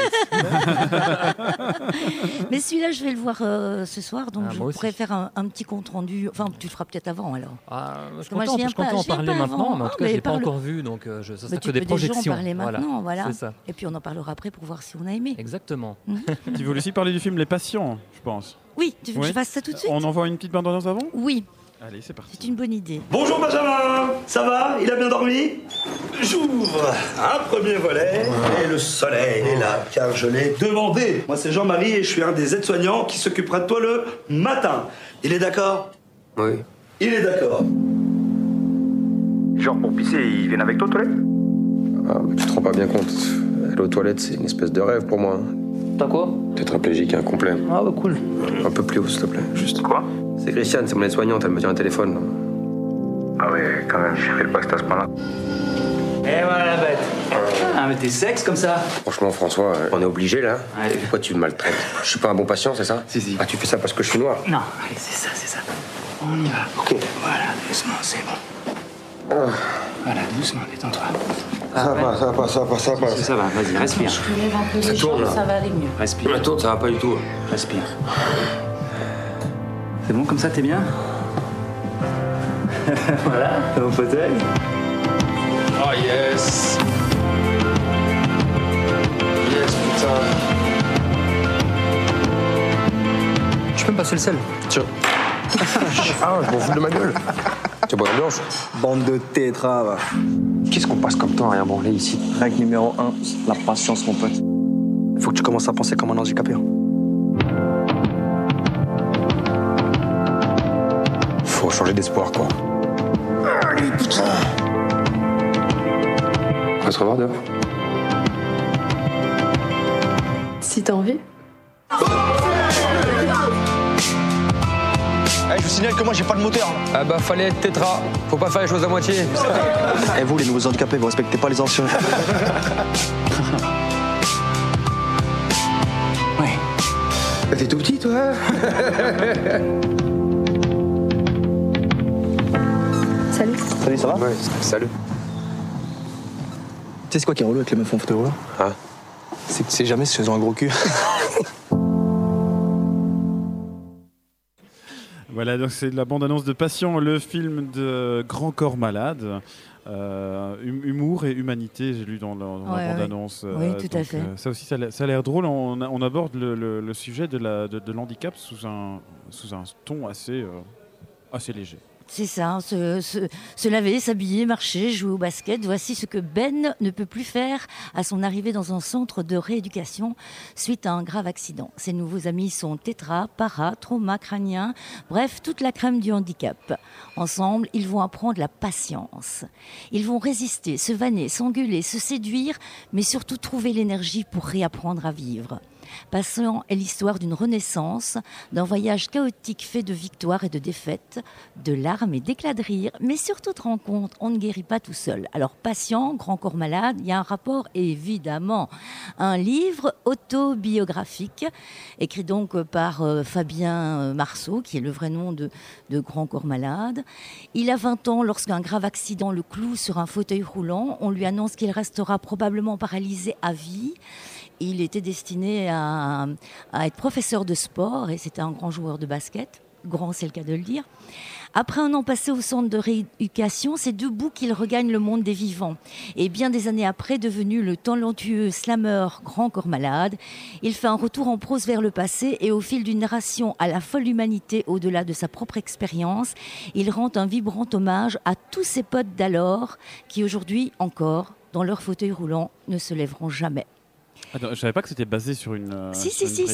Speaker 2: Mais celui-là, je vais le voir ce soir, donc je pourrais faire un petit compte-rendu. Enfin, tu le feras peut-être avant, alors.
Speaker 5: Je suis content d'en parler maintenant, mais en tout cas, je ne l'ai pas encore vu, donc ça sera que des projections.
Speaker 2: Tu peux déjà en parler maintenant, voilà.
Speaker 5: C'est ça.
Speaker 2: Et puis, on en parlera après pour voir si on a aimé.
Speaker 5: Exactement.
Speaker 1: Tu voulais aussi parler du film Les Patients, je pense.
Speaker 2: Oui, tu veux que je fasse ça tout de suite ?
Speaker 1: On envoie une petite bande-annonce avant ?
Speaker 2: Oui.
Speaker 1: Allez, c'est parti.
Speaker 2: C'est une bonne idée.
Speaker 8: Bonjour Benjamin, ça va ? Il a bien dormi ? J'ouvre un premier volet et le soleil est là car je l'ai demandé. Moi c'est Jean-Marie et je suis un des aides-soignants qui s'occupera de toi le matin. Il est d'accord ?
Speaker 15: Oui.
Speaker 8: Il est d'accord.
Speaker 17: Genre pour pisser, ils viennent avec toi aux toilettes?
Speaker 15: Tu te rends pas bien compte. Aller aux toilettes, c'est une espèce de rêve pour moi.
Speaker 13: T'as quoi?
Speaker 15: Tétraplégique incomplet.
Speaker 13: Ah bah cool.
Speaker 15: Un peu plus haut, s'il te plaît, juste.
Speaker 17: Quoi?
Speaker 15: C'est Christiane, c'est mon aide-soignante, elle me tient un téléphone.
Speaker 17: Ah ouais, quand même, je fais pas que c'est à ce point-là.
Speaker 13: Et voilà la bête.
Speaker 20: Ah, mais t'es sexe comme ça.
Speaker 15: Franchement, François, on est obligé là.
Speaker 20: Allez.
Speaker 15: Pourquoi tu me maltraites? Je suis pas un bon patient, c'est ça?
Speaker 20: Si.
Speaker 15: Ah, tu fais ça parce que je suis noir?
Speaker 20: Non, allez, c'est ça. On y va.
Speaker 15: Ok.
Speaker 20: Voilà, doucement, c'est bon. Voilà, doucement, détends-toi.
Speaker 15: Ça passe.
Speaker 20: Ça va, vas-y, respire.
Speaker 2: Je te lève un peu
Speaker 15: Ça
Speaker 2: les
Speaker 15: tourne,
Speaker 2: jambes,
Speaker 15: là.
Speaker 2: ça va aller mieux.
Speaker 20: Respire.
Speaker 15: La tourne, ça va pas du tout.
Speaker 20: Respire. C'est bon comme ça, t'es bien? Voilà, au fauteuil.
Speaker 15: Oh yes. Yes, putain.
Speaker 5: Tu peux me passer le sel?
Speaker 15: Tiens. Ah, je m'en fous de ma gueule. Tu bois l'ambiance?
Speaker 21: Bande de tétra, va.
Speaker 15: Qu'est-ce qu'on passe comme temps à rien branler ici?
Speaker 21: Règle numéro 1, la patience, mon pote. Faut que tu commences à penser comme un handicapé.
Speaker 15: Faut changer d'espoir, quoi. Allez, putain. On va se revoir dehors.
Speaker 12: Si t'as envie.
Speaker 21: Je vous signale que moi j'ai pas de moteur.
Speaker 15: Ah bah fallait être tétra. Faut pas faire les choses à moitié.
Speaker 21: Et vous les nouveaux handicapés, vous respectez pas les anciens.
Speaker 20: Ouais.
Speaker 15: T'es tout petit, toi?
Speaker 12: Salut.
Speaker 21: Salut, ça va?
Speaker 15: Ouais, salut.
Speaker 21: Tu sais c'est quoi qui est relou avec les meufs en fauteuil roulant?
Speaker 15: Hein?
Speaker 21: C'est que tu sais jamais si elles ont un gros cul.
Speaker 1: Voilà, donc c'est la bande-annonce de Patient, le film de Grand Corps Malade. Humour et humanité, j'ai lu dans la bande-annonce.
Speaker 2: Oui, tout à fait.
Speaker 1: Ça aussi, ça a l'air drôle. On aborde le sujet de l'handicap sous un ton assez léger.
Speaker 2: C'est ça, se laver, s'habiller, marcher, jouer au basket. Voici ce que Ben ne peut plus faire à son arrivée dans un centre de rééducation suite à un grave accident. Ses nouveaux amis sont tétra, para, trauma crânien, bref, toute la crème du handicap. Ensemble, ils vont apprendre la patience. Ils vont résister, se vanner, s'engueuler, se séduire, mais surtout trouver l'énergie pour réapprendre à vivre. Patient est l'histoire d'une renaissance, d'un voyage chaotique fait de victoires et de défaites, de larmes et d'éclats de rire, mais surtout de rencontres. On ne guérit pas tout seul. Alors Patient, Grand Corps Malade, il y a un rapport évidemment. Un livre autobiographique, écrit donc par Fabien Marceau, qui est le vrai nom de Grand Corps Malade. Il a 20 ans lorsqu'un grave accident le cloue sur un fauteuil roulant. On lui annonce qu'il restera probablement paralysé à vie. Il était destiné à être professeur de sport et c'était un grand joueur de basket. Grand, c'est le cas de le dire. Après un an passé au centre de rééducation, c'est debout qu'il regagne le monde des vivants. Et bien des années après, devenu le talentueux slammer Grand Corps Malade, il fait un retour en prose vers le passé et au fil d'une narration à la folle humanité au-delà de sa propre expérience, il rend un vibrant hommage à tous ses potes d'alors qui aujourd'hui encore, dans leur fauteuil roulant, ne se lèveront jamais.
Speaker 1: Attends, je savais pas que c'était basé sur une.
Speaker 2: Si,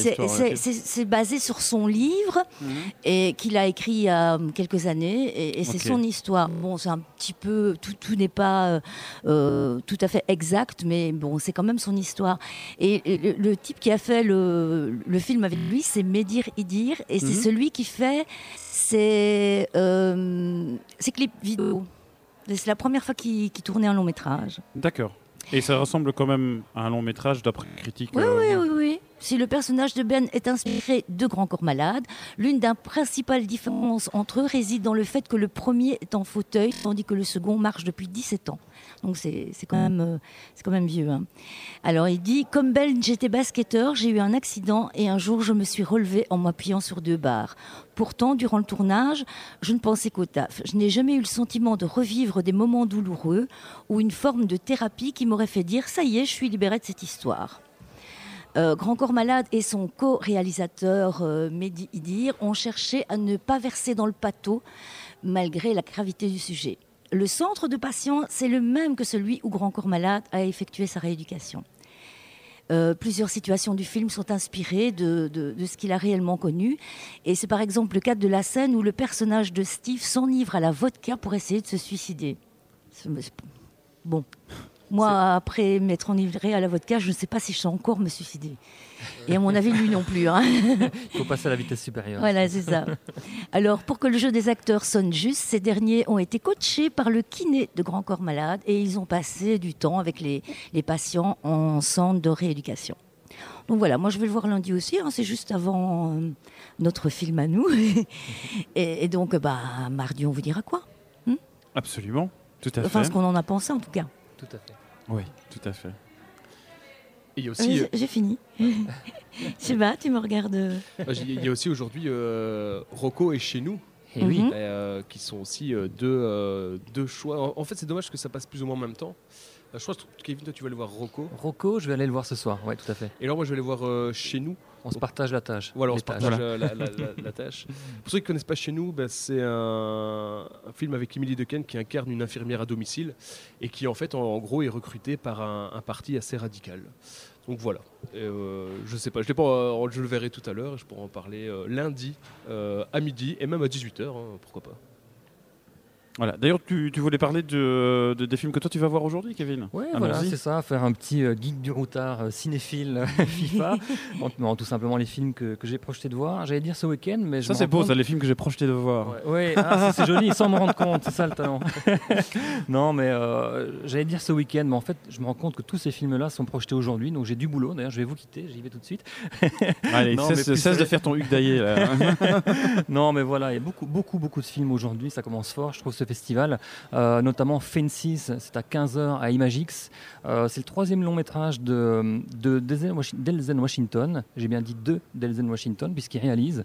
Speaker 2: c'est basé sur son livre et qu'il a écrit il y a quelques années et c'est son histoire. Bon, c'est un petit peu, tout n'est pas tout à fait exact, mais bon, c'est quand même son histoire. Et le type qui a fait le film avec lui, c'est Médir Idir et c'est celui qui fait ses clips vidéo. C'est la première fois qu'il tournait un long métrage.
Speaker 1: D'accord. Et ça ressemble quand même à un long métrage d'après critique.
Speaker 2: Oui. Si le personnage de Ben est inspiré de Grand Corps Malade, l'une des principales différences entre eux réside dans le fait que le premier est en fauteuil, tandis que le second marche depuis 17 ans. Donc c'est quand même vieux. Hein. Alors il dit « Comme Ben, j'étais basketteur, j'ai eu un accident et un jour je me suis relevé en m'appuyant sur 2 barres. Pourtant, durant le tournage, je ne pensais qu'au taf. Je n'ai jamais eu le sentiment de revivre des moments douloureux ou une forme de thérapie qui m'aurait fait dire « Ça y est, je suis libérée de cette histoire ». Grand Corps Malade et son co-réalisateur Mehdi Idir ont cherché à ne pas verser dans le pâteau malgré la gravité du sujet. Le centre de Patient, c'est le même que celui où Grand Corps Malade a effectué sa rééducation. Plusieurs situations du film sont inspirées de ce qu'il a réellement connu. Et c'est par exemple le cas de la scène où le personnage de Steve s'enivre à la vodka pour essayer de se suicider. Bon. Moi, après m'être enivrée à la vodka, je ne sais pas si je sais encore me suicider. Et à mon avis, lui non plus. Hein.
Speaker 5: Il faut passer à la vitesse supérieure.
Speaker 2: Voilà, c'est ça. Alors, pour que le jeu des acteurs sonne juste, ces derniers ont été coachés par le kiné de Grand Corps Malade et ils ont passé du temps avec les patients en centre de rééducation. Donc voilà, moi je vais le voir lundi aussi, hein, c'est juste avant notre film à nous. et donc, mardi, on vous dira quoi.
Speaker 1: Absolument, tout à fait.
Speaker 2: Enfin, ce qu'on en a pensé en tout cas.
Speaker 5: Tout à fait.
Speaker 1: Oui, tout à fait.
Speaker 19: Et il y a aussi,
Speaker 2: j'ai fini. Sylvain, tu me regardes.
Speaker 19: Il y a aussi aujourd'hui Rocco et Chez nous.
Speaker 5: Et oui.
Speaker 19: Qui sont aussi deux choix. En fait, c'est dommage que ça passe plus ou moins en même temps. Je crois que Kevin, toi, tu vas aller voir Rocco.
Speaker 5: Rocco, je vais aller le voir ce soir, oui, tout à fait.
Speaker 19: Et alors, moi, je vais aller voir Chez nous.
Speaker 5: On se partage la tâche.
Speaker 19: Voilà, on se partage la tâche. Pour ceux qui ne connaissent pas Chez nous, c'est un film avec Emily Dequesne qui incarne une infirmière à domicile et qui, en fait, en gros, est recrutée par un parti assez radical. Donc voilà. Je sais pas, je le verrai tout à l'heure et je pourrai en parler lundi à midi et même à 18h, hein, pourquoi pas.
Speaker 1: Voilà. D'ailleurs, tu voulais parler des films que toi tu vas voir aujourd'hui, Kevin.
Speaker 5: Oui, voilà, c'est ça, faire un petit geek du routard cinéphile FIFA. Non, tout simplement les films que j'ai projeté de voir. J'allais dire ce week-end, mais
Speaker 1: ça c'est beau, ça, les films que j'ai projeté de voir.
Speaker 5: Oui, c'est joli, sans me rendre compte, c'est ça le talent. Non, mais j'allais dire ce week-end, mais en fait, je me rends compte que tous ces films-là sont projetés aujourd'hui, donc j'ai du boulot. D'ailleurs, je vais vous quitter, j'y vais tout de suite.
Speaker 1: Allez, cesse de faire ton Hugues Daillé là.
Speaker 5: Non, mais voilà, il y a beaucoup de films aujourd'hui. Ça commence fort, je trouve, ce festival, notamment Fences, c'est à 15h à Imagix. C'est le 3e long métrage d'Elzen Washington. J'ai bien dit d'Elzen Washington, puisqu'il réalise.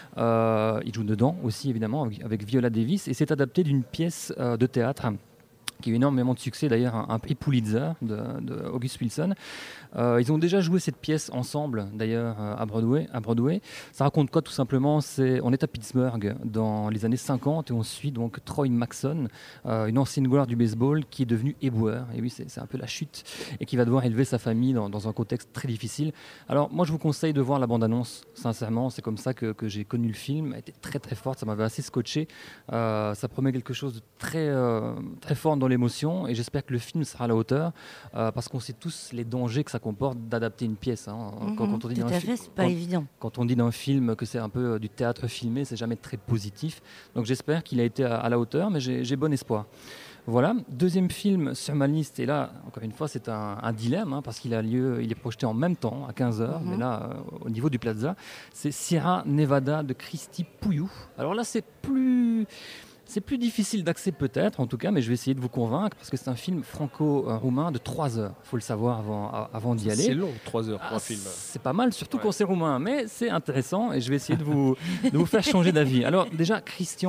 Speaker 5: Il joue dedans aussi, évidemment, avec Viola Davis. Et c'est adapté d'une pièce de théâtre qui a eu énormément de succès, d'ailleurs un prix Pulitzer de August Wilson. Ils ont déjà joué cette pièce ensemble, d'ailleurs, à Broadway. Ça raconte quoi, tout simplement? On est à Pittsburgh dans les années 50 et on suit donc Troy Maxson, une ancienne gloire du baseball qui est devenue éboueur. Et oui, c'est un peu la chute et qui va devoir élever sa famille dans un contexte très difficile. Alors, moi, je vous conseille de voir la bande-annonce, sincèrement. C'est comme ça que j'ai connu le film. Elle était très, très forte. Ça m'avait assez scotché. Ça promet quelque chose de très, très fort dans l'émotion et j'espère que le film sera à la hauteur parce qu'on sait tous les dangers que ça comporte d'adapter une pièce. Hein. Quand on dit
Speaker 2: c'est pas évident.
Speaker 5: Quand on dit d'un film que c'est un peu du théâtre filmé, c'est jamais très positif. Donc j'espère qu'il a été à la hauteur, mais j'ai bon espoir. Voilà, deuxième film sur ma liste, et là, encore une fois, c'est un dilemme, hein, parce qu'il est projeté en même temps, à 15h, mais là, au niveau du Plaza, c'est Sierra Nevada de Christy Pouillou. Alors là, c'est plus difficile d'accès peut-être, en tout cas, mais je vais essayer de vous convaincre, parce que c'est un film franco-roumain de 3 heures. Il faut le savoir avant d'y aller.
Speaker 19: C'est long, 3 heures pour un film.
Speaker 5: C'est pas mal, surtout quand c'est roumain, mais c'est intéressant, et je vais essayer de vous faire changer d'avis. Alors déjà, Christy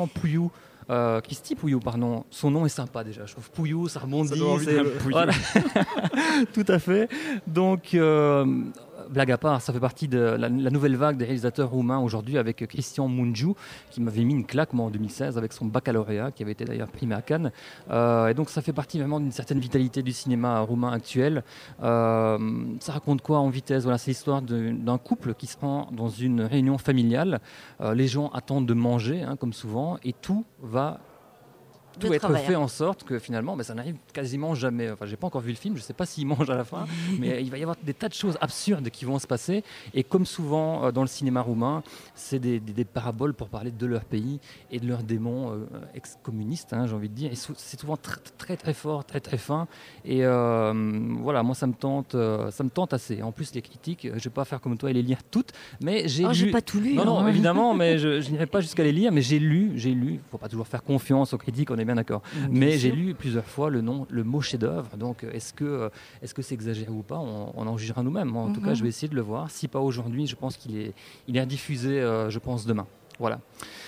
Speaker 5: Pouillou, pardon. Son nom est sympa déjà. Je trouve Pouillou, ça rebondit. Voilà. Tout à fait. Donc, blague à part, ça fait partie de la nouvelle vague des réalisateurs roumains aujourd'hui avec Cristian Mungiu, qui m'avait mis une claque moi en 2016 avec son baccalauréat, qui avait été d'ailleurs primé à Cannes. Et donc ça fait partie vraiment d'une certaine vitalité du cinéma roumain actuel. Ça raconte quoi en vitesse? Voilà, c'est l'histoire d'un couple qui se rend dans une réunion familiale. Les gens attendent de manger, hein, comme souvent, et tout va être fait en sorte que finalement ça n'arrive quasiment jamais. Enfin, j'ai pas encore vu le film, je sais pas s'il mange à la fin, mais il va y avoir des tas de choses absurdes qui vont se passer. Et comme souvent dans le cinéma roumain, c'est des paraboles pour parler de leur pays et de leurs démons ex-communistes, hein, j'ai envie de dire. Et c'est souvent très, très très fort, très très fin. Et voilà, moi ça me tente assez. En plus, les critiques, je vais pas faire comme toi et les lire toutes, mais
Speaker 2: j'ai pas tout lu.
Speaker 5: Non, évidemment, mais je n'irai pas jusqu'à les lire, mais j'ai lu. Faut pas toujours faire confiance aux critiques, on est bien d'accord. Mais j'ai lu plusieurs fois le mot chef-d'œuvre. Donc, est-ce que c'est exagéré ou pas? On en jugera nous-mêmes. Moi, en tout cas, je vais essayer de le voir. Si pas aujourd'hui, je pense qu'il est diffusé, je pense, demain. Voilà.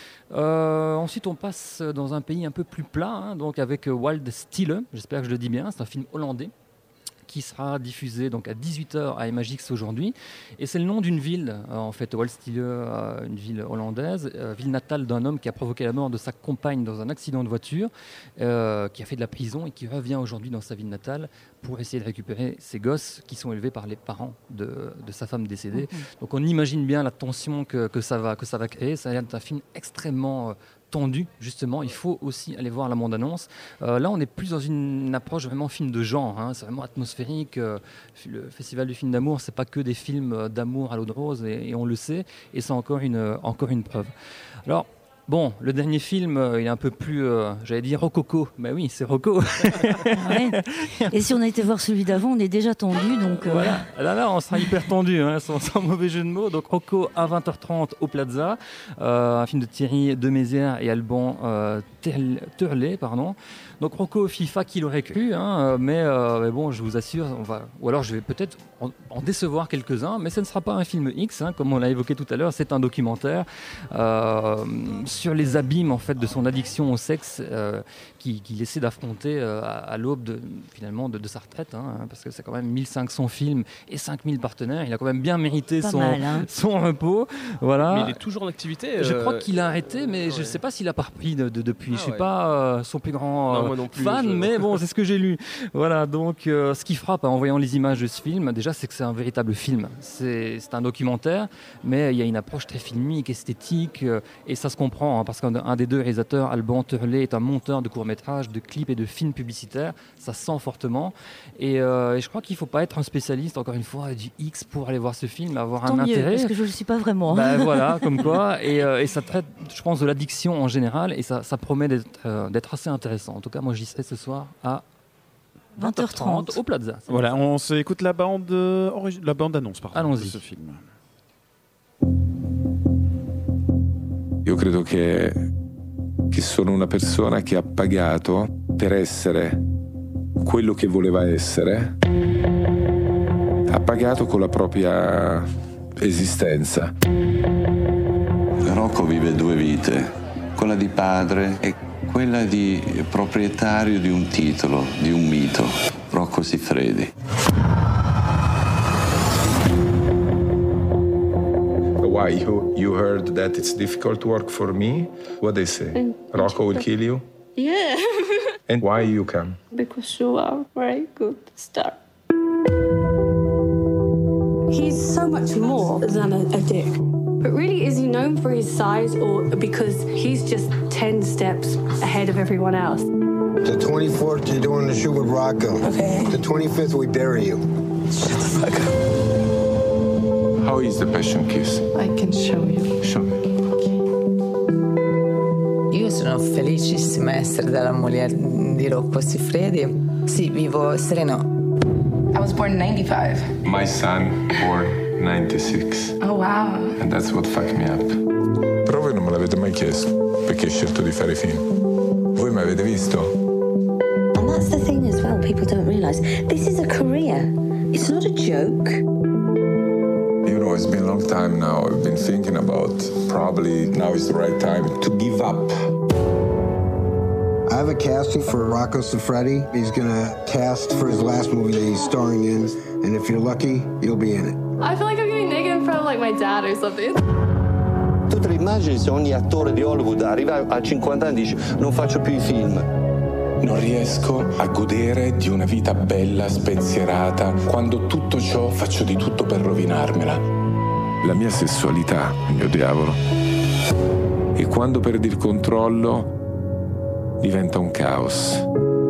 Speaker 5: Ensuite, on passe dans un pays un peu plus plat, hein, donc avec Wild Stille. J'espère que je le dis bien. C'est un film hollandais qui sera diffusé donc à 18h à Imagix aujourd'hui. Et c'est le nom d'une ville, en fait, Waldstille, une ville hollandaise, ville natale d'un homme qui a provoqué la mort de sa compagne dans un accident de voiture, qui a fait de la prison et qui revient aujourd'hui dans sa ville natale pour essayer de récupérer ses gosses qui sont élevés par les parents de sa femme décédée. Donc on imagine bien la tension que ça va créer. Ça a l'air d'être un film extrêmement tendu, justement, il faut aussi aller voir la bande-annonce. Là, on est plus dans une approche vraiment film de genre, hein. C'est vraiment atmosphérique. Le Festival du film d'amour, c'est pas que des films d'amour à l'eau de rose, et on le sait, et c'est encore une preuve. Alors, bon, le dernier film, il est un peu plus, j'allais dire rococo. Ben oui, c'est Rocco.
Speaker 2: Ouais. Et si on a été voir celui d'avant, on est déjà tendu, donc...
Speaker 5: Voilà. Là, on sera hyper tendu, hein, sans mauvais jeu de mots. Donc Rocco à 20h30 au Plaza, un film de Thierry Demézières et Alban Turlet, pardon. Donc Rocco FIFA, qui l'aurait cru, hein, mais bon, je vous assure, ou alors je vais peut-être en décevoir quelques-uns, mais ce ne sera pas un film X, hein, comme on l'a évoqué tout à l'heure, c'est un documentaire sur les abîmes en fait de son addiction au sexe qu'il essaie d'affronter à l'aube de sa retraite, hein, parce que c'est quand même 1500 films et 5000 partenaires, il a quand même bien mérité son repos. Voilà.
Speaker 19: Mais il est toujours en activité.
Speaker 5: Je crois qu'il a arrêté, mais je ne sais pas s'il a pas repris depuis. Je ne suis pas son plus grand fan, mais bon, c'est ce que j'ai lu. Voilà, donc ce qui frappe en voyant les images de ce film, déjà, c'est que c'est un véritable film. C'est un documentaire, mais il y a une approche très filmique, esthétique, et ça se comprend, hein, parce qu'un des deux réalisateurs, Alban Turlet, est un monteur de courts-métrages, de clips et de films publicitaires. Ça se sent fortement. Et je crois qu'il ne faut pas être un spécialiste, encore une fois, du X pour aller voir ce film, avoir
Speaker 2: Tant
Speaker 5: un
Speaker 2: mieux,
Speaker 5: intérêt.
Speaker 2: parce que je ne le suis pas vraiment.
Speaker 5: Voilà, comme quoi. Et ça traite, je pense, de l'addiction en général, et ça promet d'être assez intéressant. En tout cas, moi, j'y serai ce soir à 20h30 au Plaza.
Speaker 1: Voilà, on s'écoute la bande-annonce
Speaker 5: Allons-y.
Speaker 1: de ce film.
Speaker 3: Io credo che sono una persona che ha pagato per essere quello che voleva essere, ha pagato con la propria esistenza.
Speaker 22: Rocco vive due vite, quella di padre e quella di proprietario di un titolo, di un mito, Rocco Siffredi.
Speaker 3: Why? You heard that it's difficult to work for me? What they say? Rocco will kill you?
Speaker 23: Yeah.
Speaker 3: And why you come?
Speaker 23: Because you are very good star.
Speaker 24: He's so much more than a dick. But really, is he known for his size or because he's just 10 steps ahead of everyone else?
Speaker 25: The 24th, you're doing the shoot with Rocco. Okay. The 25th, we bury you.
Speaker 24: Shut the fuck up.
Speaker 3: How is the passion kiss?
Speaker 24: I can show you.
Speaker 3: Show me.
Speaker 26: Io sono felicissima di essere dalla moglie di Rocco Siffredi. Sì, vivo sereno.
Speaker 24: I was born in 95.
Speaker 3: My son born 96.
Speaker 24: Oh wow.
Speaker 3: And that's what fucked me up. Però voi non me l'avete mai chiesto perché ho scelto di fare film. Voi mi avete visto?
Speaker 27: And that's the thing as well, people don't realize. This is a career. It's not a joke.
Speaker 3: You know, it's been a long time now. I've been thinking about probably now is the right time to give up.
Speaker 25: I have a casting for Rocco Siffredi. He's gonna cast for his last movie that he's starring in, and if you're lucky, you'll be in it.
Speaker 24: I feel like I'm getting naked in front of like my dad or something.
Speaker 22: Tu te lo immagini se ogni attore di Hollywood arriva a 50 anni e dice non faccio più i film?
Speaker 3: Non riesco a godere di una vita bella, spensierata, quando tutto ciò faccio di tutto per rovinarmela. La mia sessualità, il mio diavolo. E quando perdi il controllo, diventa un caos.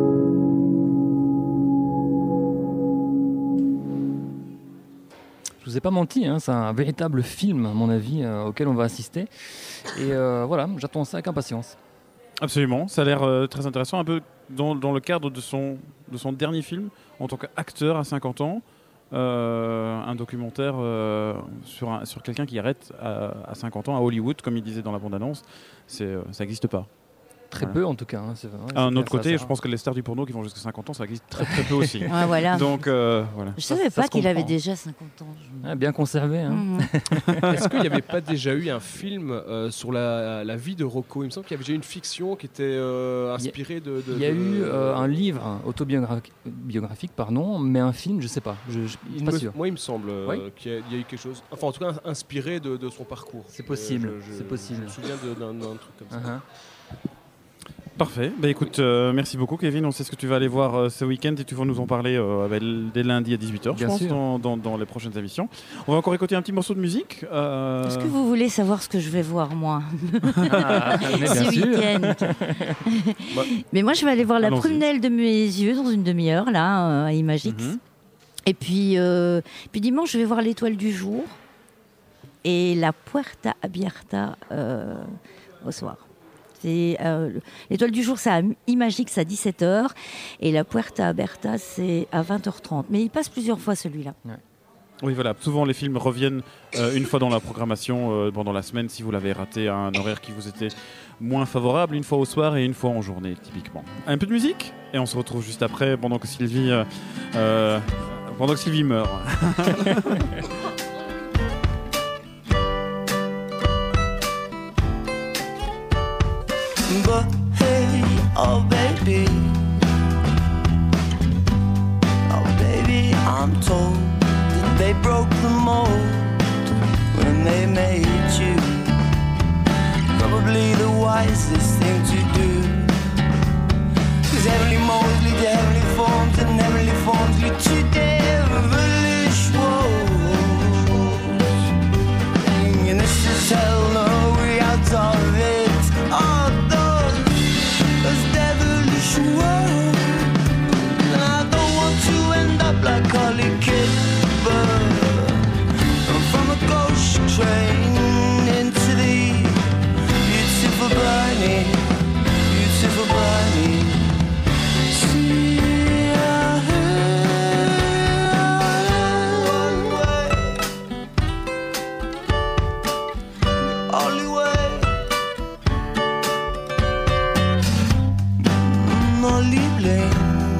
Speaker 5: Je vous ai pas menti, hein, c'est un véritable film, à mon avis, auquel on va assister. Et voilà, j'attends ça avec impatience.
Speaker 1: Absolument, ça a l'air très intéressant, un peu dans le cadre de son dernier film, en tant qu'acteur à 50 ans, un documentaire sur quelqu'un qui arrête à 50 ans à Hollywood, comme il disait dans la bande-annonce, ça n'existe pas.
Speaker 5: Très peu en tout cas. Hein, c'est vrai,
Speaker 1: d'un autre côté, je pense que les stars du porno qui vont jusqu'à 50 ans, ça existe très très peu aussi.
Speaker 2: Ouais, voilà.
Speaker 1: Donc, voilà.
Speaker 2: Je ne savais pas qu'il avait déjà 50 ans.
Speaker 5: Bien conservé. Hein.
Speaker 19: Est-ce qu'il n'y avait pas déjà eu un film sur la vie de Rocco? Il me semble qu'il y avait déjà une fiction qui était inspirée de...
Speaker 5: Il y a eu un livre autobiographique, mais un film, je ne sais pas. Je suis pas sûr.
Speaker 19: Moi, il me semble qu'il y a eu quelque chose... Enfin, en tout cas, inspiré de son parcours.
Speaker 5: C'est possible. C'est possible.
Speaker 19: Je me souviens d'un truc comme ça.
Speaker 1: Parfait. Bah, écoute, merci beaucoup Kevin. On sait ce que tu vas aller voir ce week-end et tu vas nous en parler dès lundi à 18h, je pense, dans les prochaines émissions. On va encore écouter un petit morceau de musique.
Speaker 2: Est-ce que vous voulez savoir ce que je vais voir, moi,
Speaker 5: ce
Speaker 2: week-end? Mais moi, je vais aller voir La prunelle de mes yeux dans une demi-heure, là, à Imagix. Et puis dimanche, je vais voir l'Étoile du jour et la Puerta Abierta au soir. C'est, l'Étoile du jour, c'est à Imagix à 17h et la Puerta Abierta, c'est à 20h30. Mais il passe plusieurs fois celui-là.
Speaker 1: Ouais. Oui, voilà. Souvent, les films reviennent une fois dans la programmation pendant la semaine si vous l'avez raté à un horaire qui vous était moins favorable, une fois au soir et une fois en journée, typiquement. Un peu de musique et on se retrouve juste après pendant que Sylvie meurt.
Speaker 4: But hey, oh baby, I'm told that they broke the mold when they made you. Probably the wisest thing to do, 'cause heavenly molds lead to heavenly forms, and heavenly forms lead to devilish woes. And this is hell, no way out of it. Oh, those devilish woes. And I don't want to end up like Harley Kidder, from a ghost train into the beautiful briny, beautiful briny. See, I heard one way, the only way. Mon Liebling,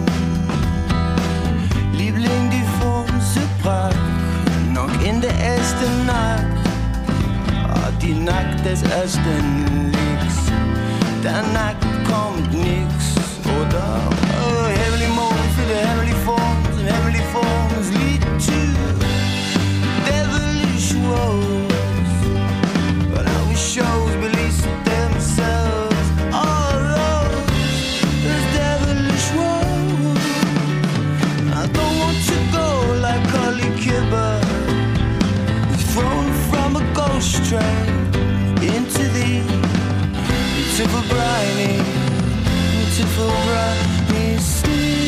Speaker 4: Liebling, die Form so prag, noch in der ersten Nacht, die Nacht des ersten Licks, danach kommt nix, oder? Oh, heavenly mold für die heavenly forms, and heavenly forms lead to devilish woes. But our shows release themselves, all those devilish woes. I don't want to go like Harley Kidder, thrown from a ghost train into the beautiful briny, beautiful briny sea.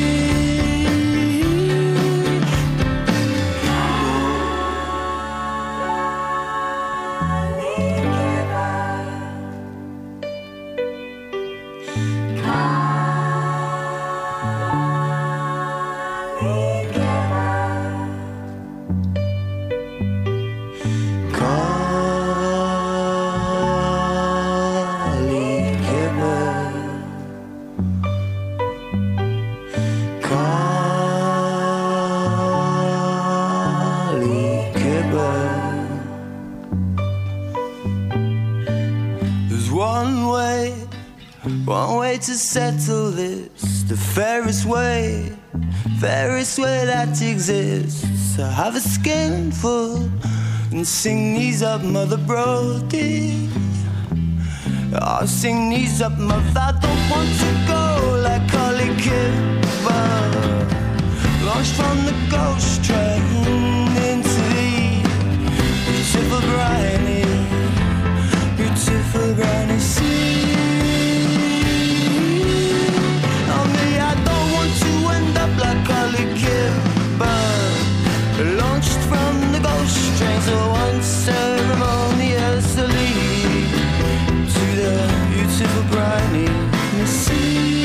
Speaker 4: There's one way to settle this, the fairest way that exists. I have a skinful and sing these up, Mother Brody. I'll sing these up, Mother. I don't want to go like Harley Kidder, launched from the ghost train into the beautiful briny, beautiful briny sea. Oh me, I don't want to end up like Harley Kidder, launched from the ghost train, so unceremoniously to the beautiful briny sea.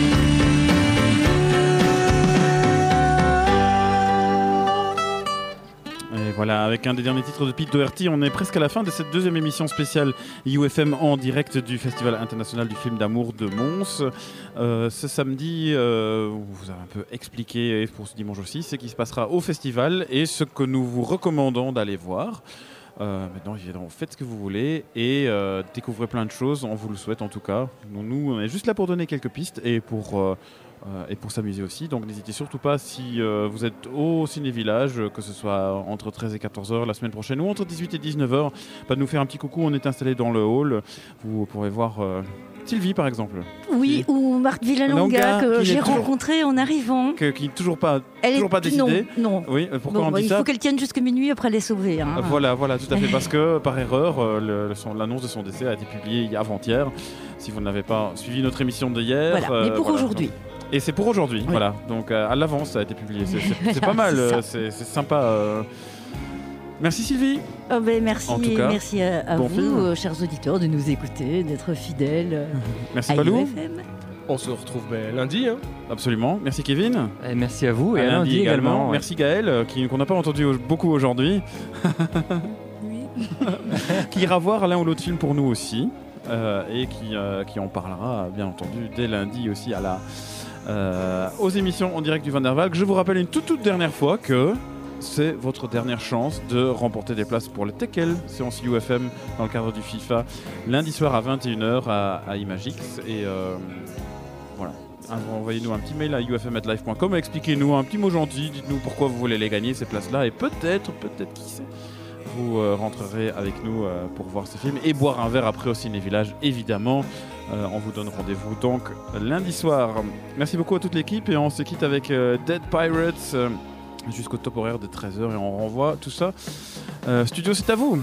Speaker 1: Et voilà, avec un des derniers titres de Pete Doherty, on est presque à la fin de cette deuxième émission spéciale UFM en direct du Festival international du film d'amour de Mons. Ce samedi, vous avez un peu expliqué, et pour ce dimanche aussi, ce qui se passera au festival et ce que nous vous recommandons d'aller voir. Maintenant, évidemment, faites ce que vous voulez et découvrez plein de choses. On vous le souhaite en tout cas. Nous, on est juste là pour donner quelques pistes et pour et pour s'amuser aussi. Donc n'hésitez surtout pas, si vous êtes au Ciné-Village, que ce soit entre 13 et 14h la semaine prochaine ou entre 18 et 19h, de nous faire un petit coucou. On est installé dans le hall. Vous pourrez voir Sylvie par exemple.
Speaker 2: Oui, ou Marthe Villalonga que j'ai rencontrée en arrivant.
Speaker 1: Qui n'est toujours pas décidée.
Speaker 2: Non.
Speaker 1: Oui, pourquoi on dit
Speaker 2: ça ? Il faut qu'elle tienne jusqu'à minuit, après elle est sauvée. Hein.
Speaker 1: Voilà, tout à fait. Parce que par erreur, l'annonce de son décès a été publiée avant-hier. Si vous n'avez pas suivi notre émission de hier.
Speaker 2: Voilà, mais pour aujourd'hui.
Speaker 1: Et c'est pour aujourd'hui, voilà. Donc à l'avance, ça a été publié. C'est pas mal, c'est sympa. Merci Sylvie.
Speaker 2: Merci, en tout cas, merci à vous, chers auditeurs, de nous écouter, d'être fidèles.
Speaker 1: Merci Palou.
Speaker 19: On se retrouve lundi. Hein.
Speaker 1: Absolument. Merci Kevin.
Speaker 5: Et merci à vous. Et à lundi également. Ouais.
Speaker 1: Merci Gaël, qu'on n'a pas entendu beaucoup aujourd'hui. Qui ira voir l'un ou l'autre film pour nous aussi. Et qui en parlera, bien entendu, dès lundi aussi aux émissions en direct du Van der Valk. Je vous rappelle une toute dernière fois que c'est votre dernière chance de remporter des places pour le Tekel séance UFM dans le cadre du FIFA lundi soir à 21h à Imagix. Et voilà, envoyez-nous un petit mail à ufm@live.com, expliquez-nous un petit mot gentil, dites-nous pourquoi vous voulez les gagner ces places-là, et peut-être qui sait, vous rentrerez avec nous pour voir ces films et boire un verre après au Ciné-Village, évidemment. On vous donne rendez-vous donc lundi soir. Merci beaucoup à toute l'équipe et on se quitte avec Dead Pirates jusqu'au top horaire de 13h et on renvoie tout ça. Studio, c'est à vous.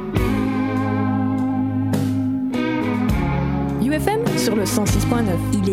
Speaker 6: Sur le 106.9.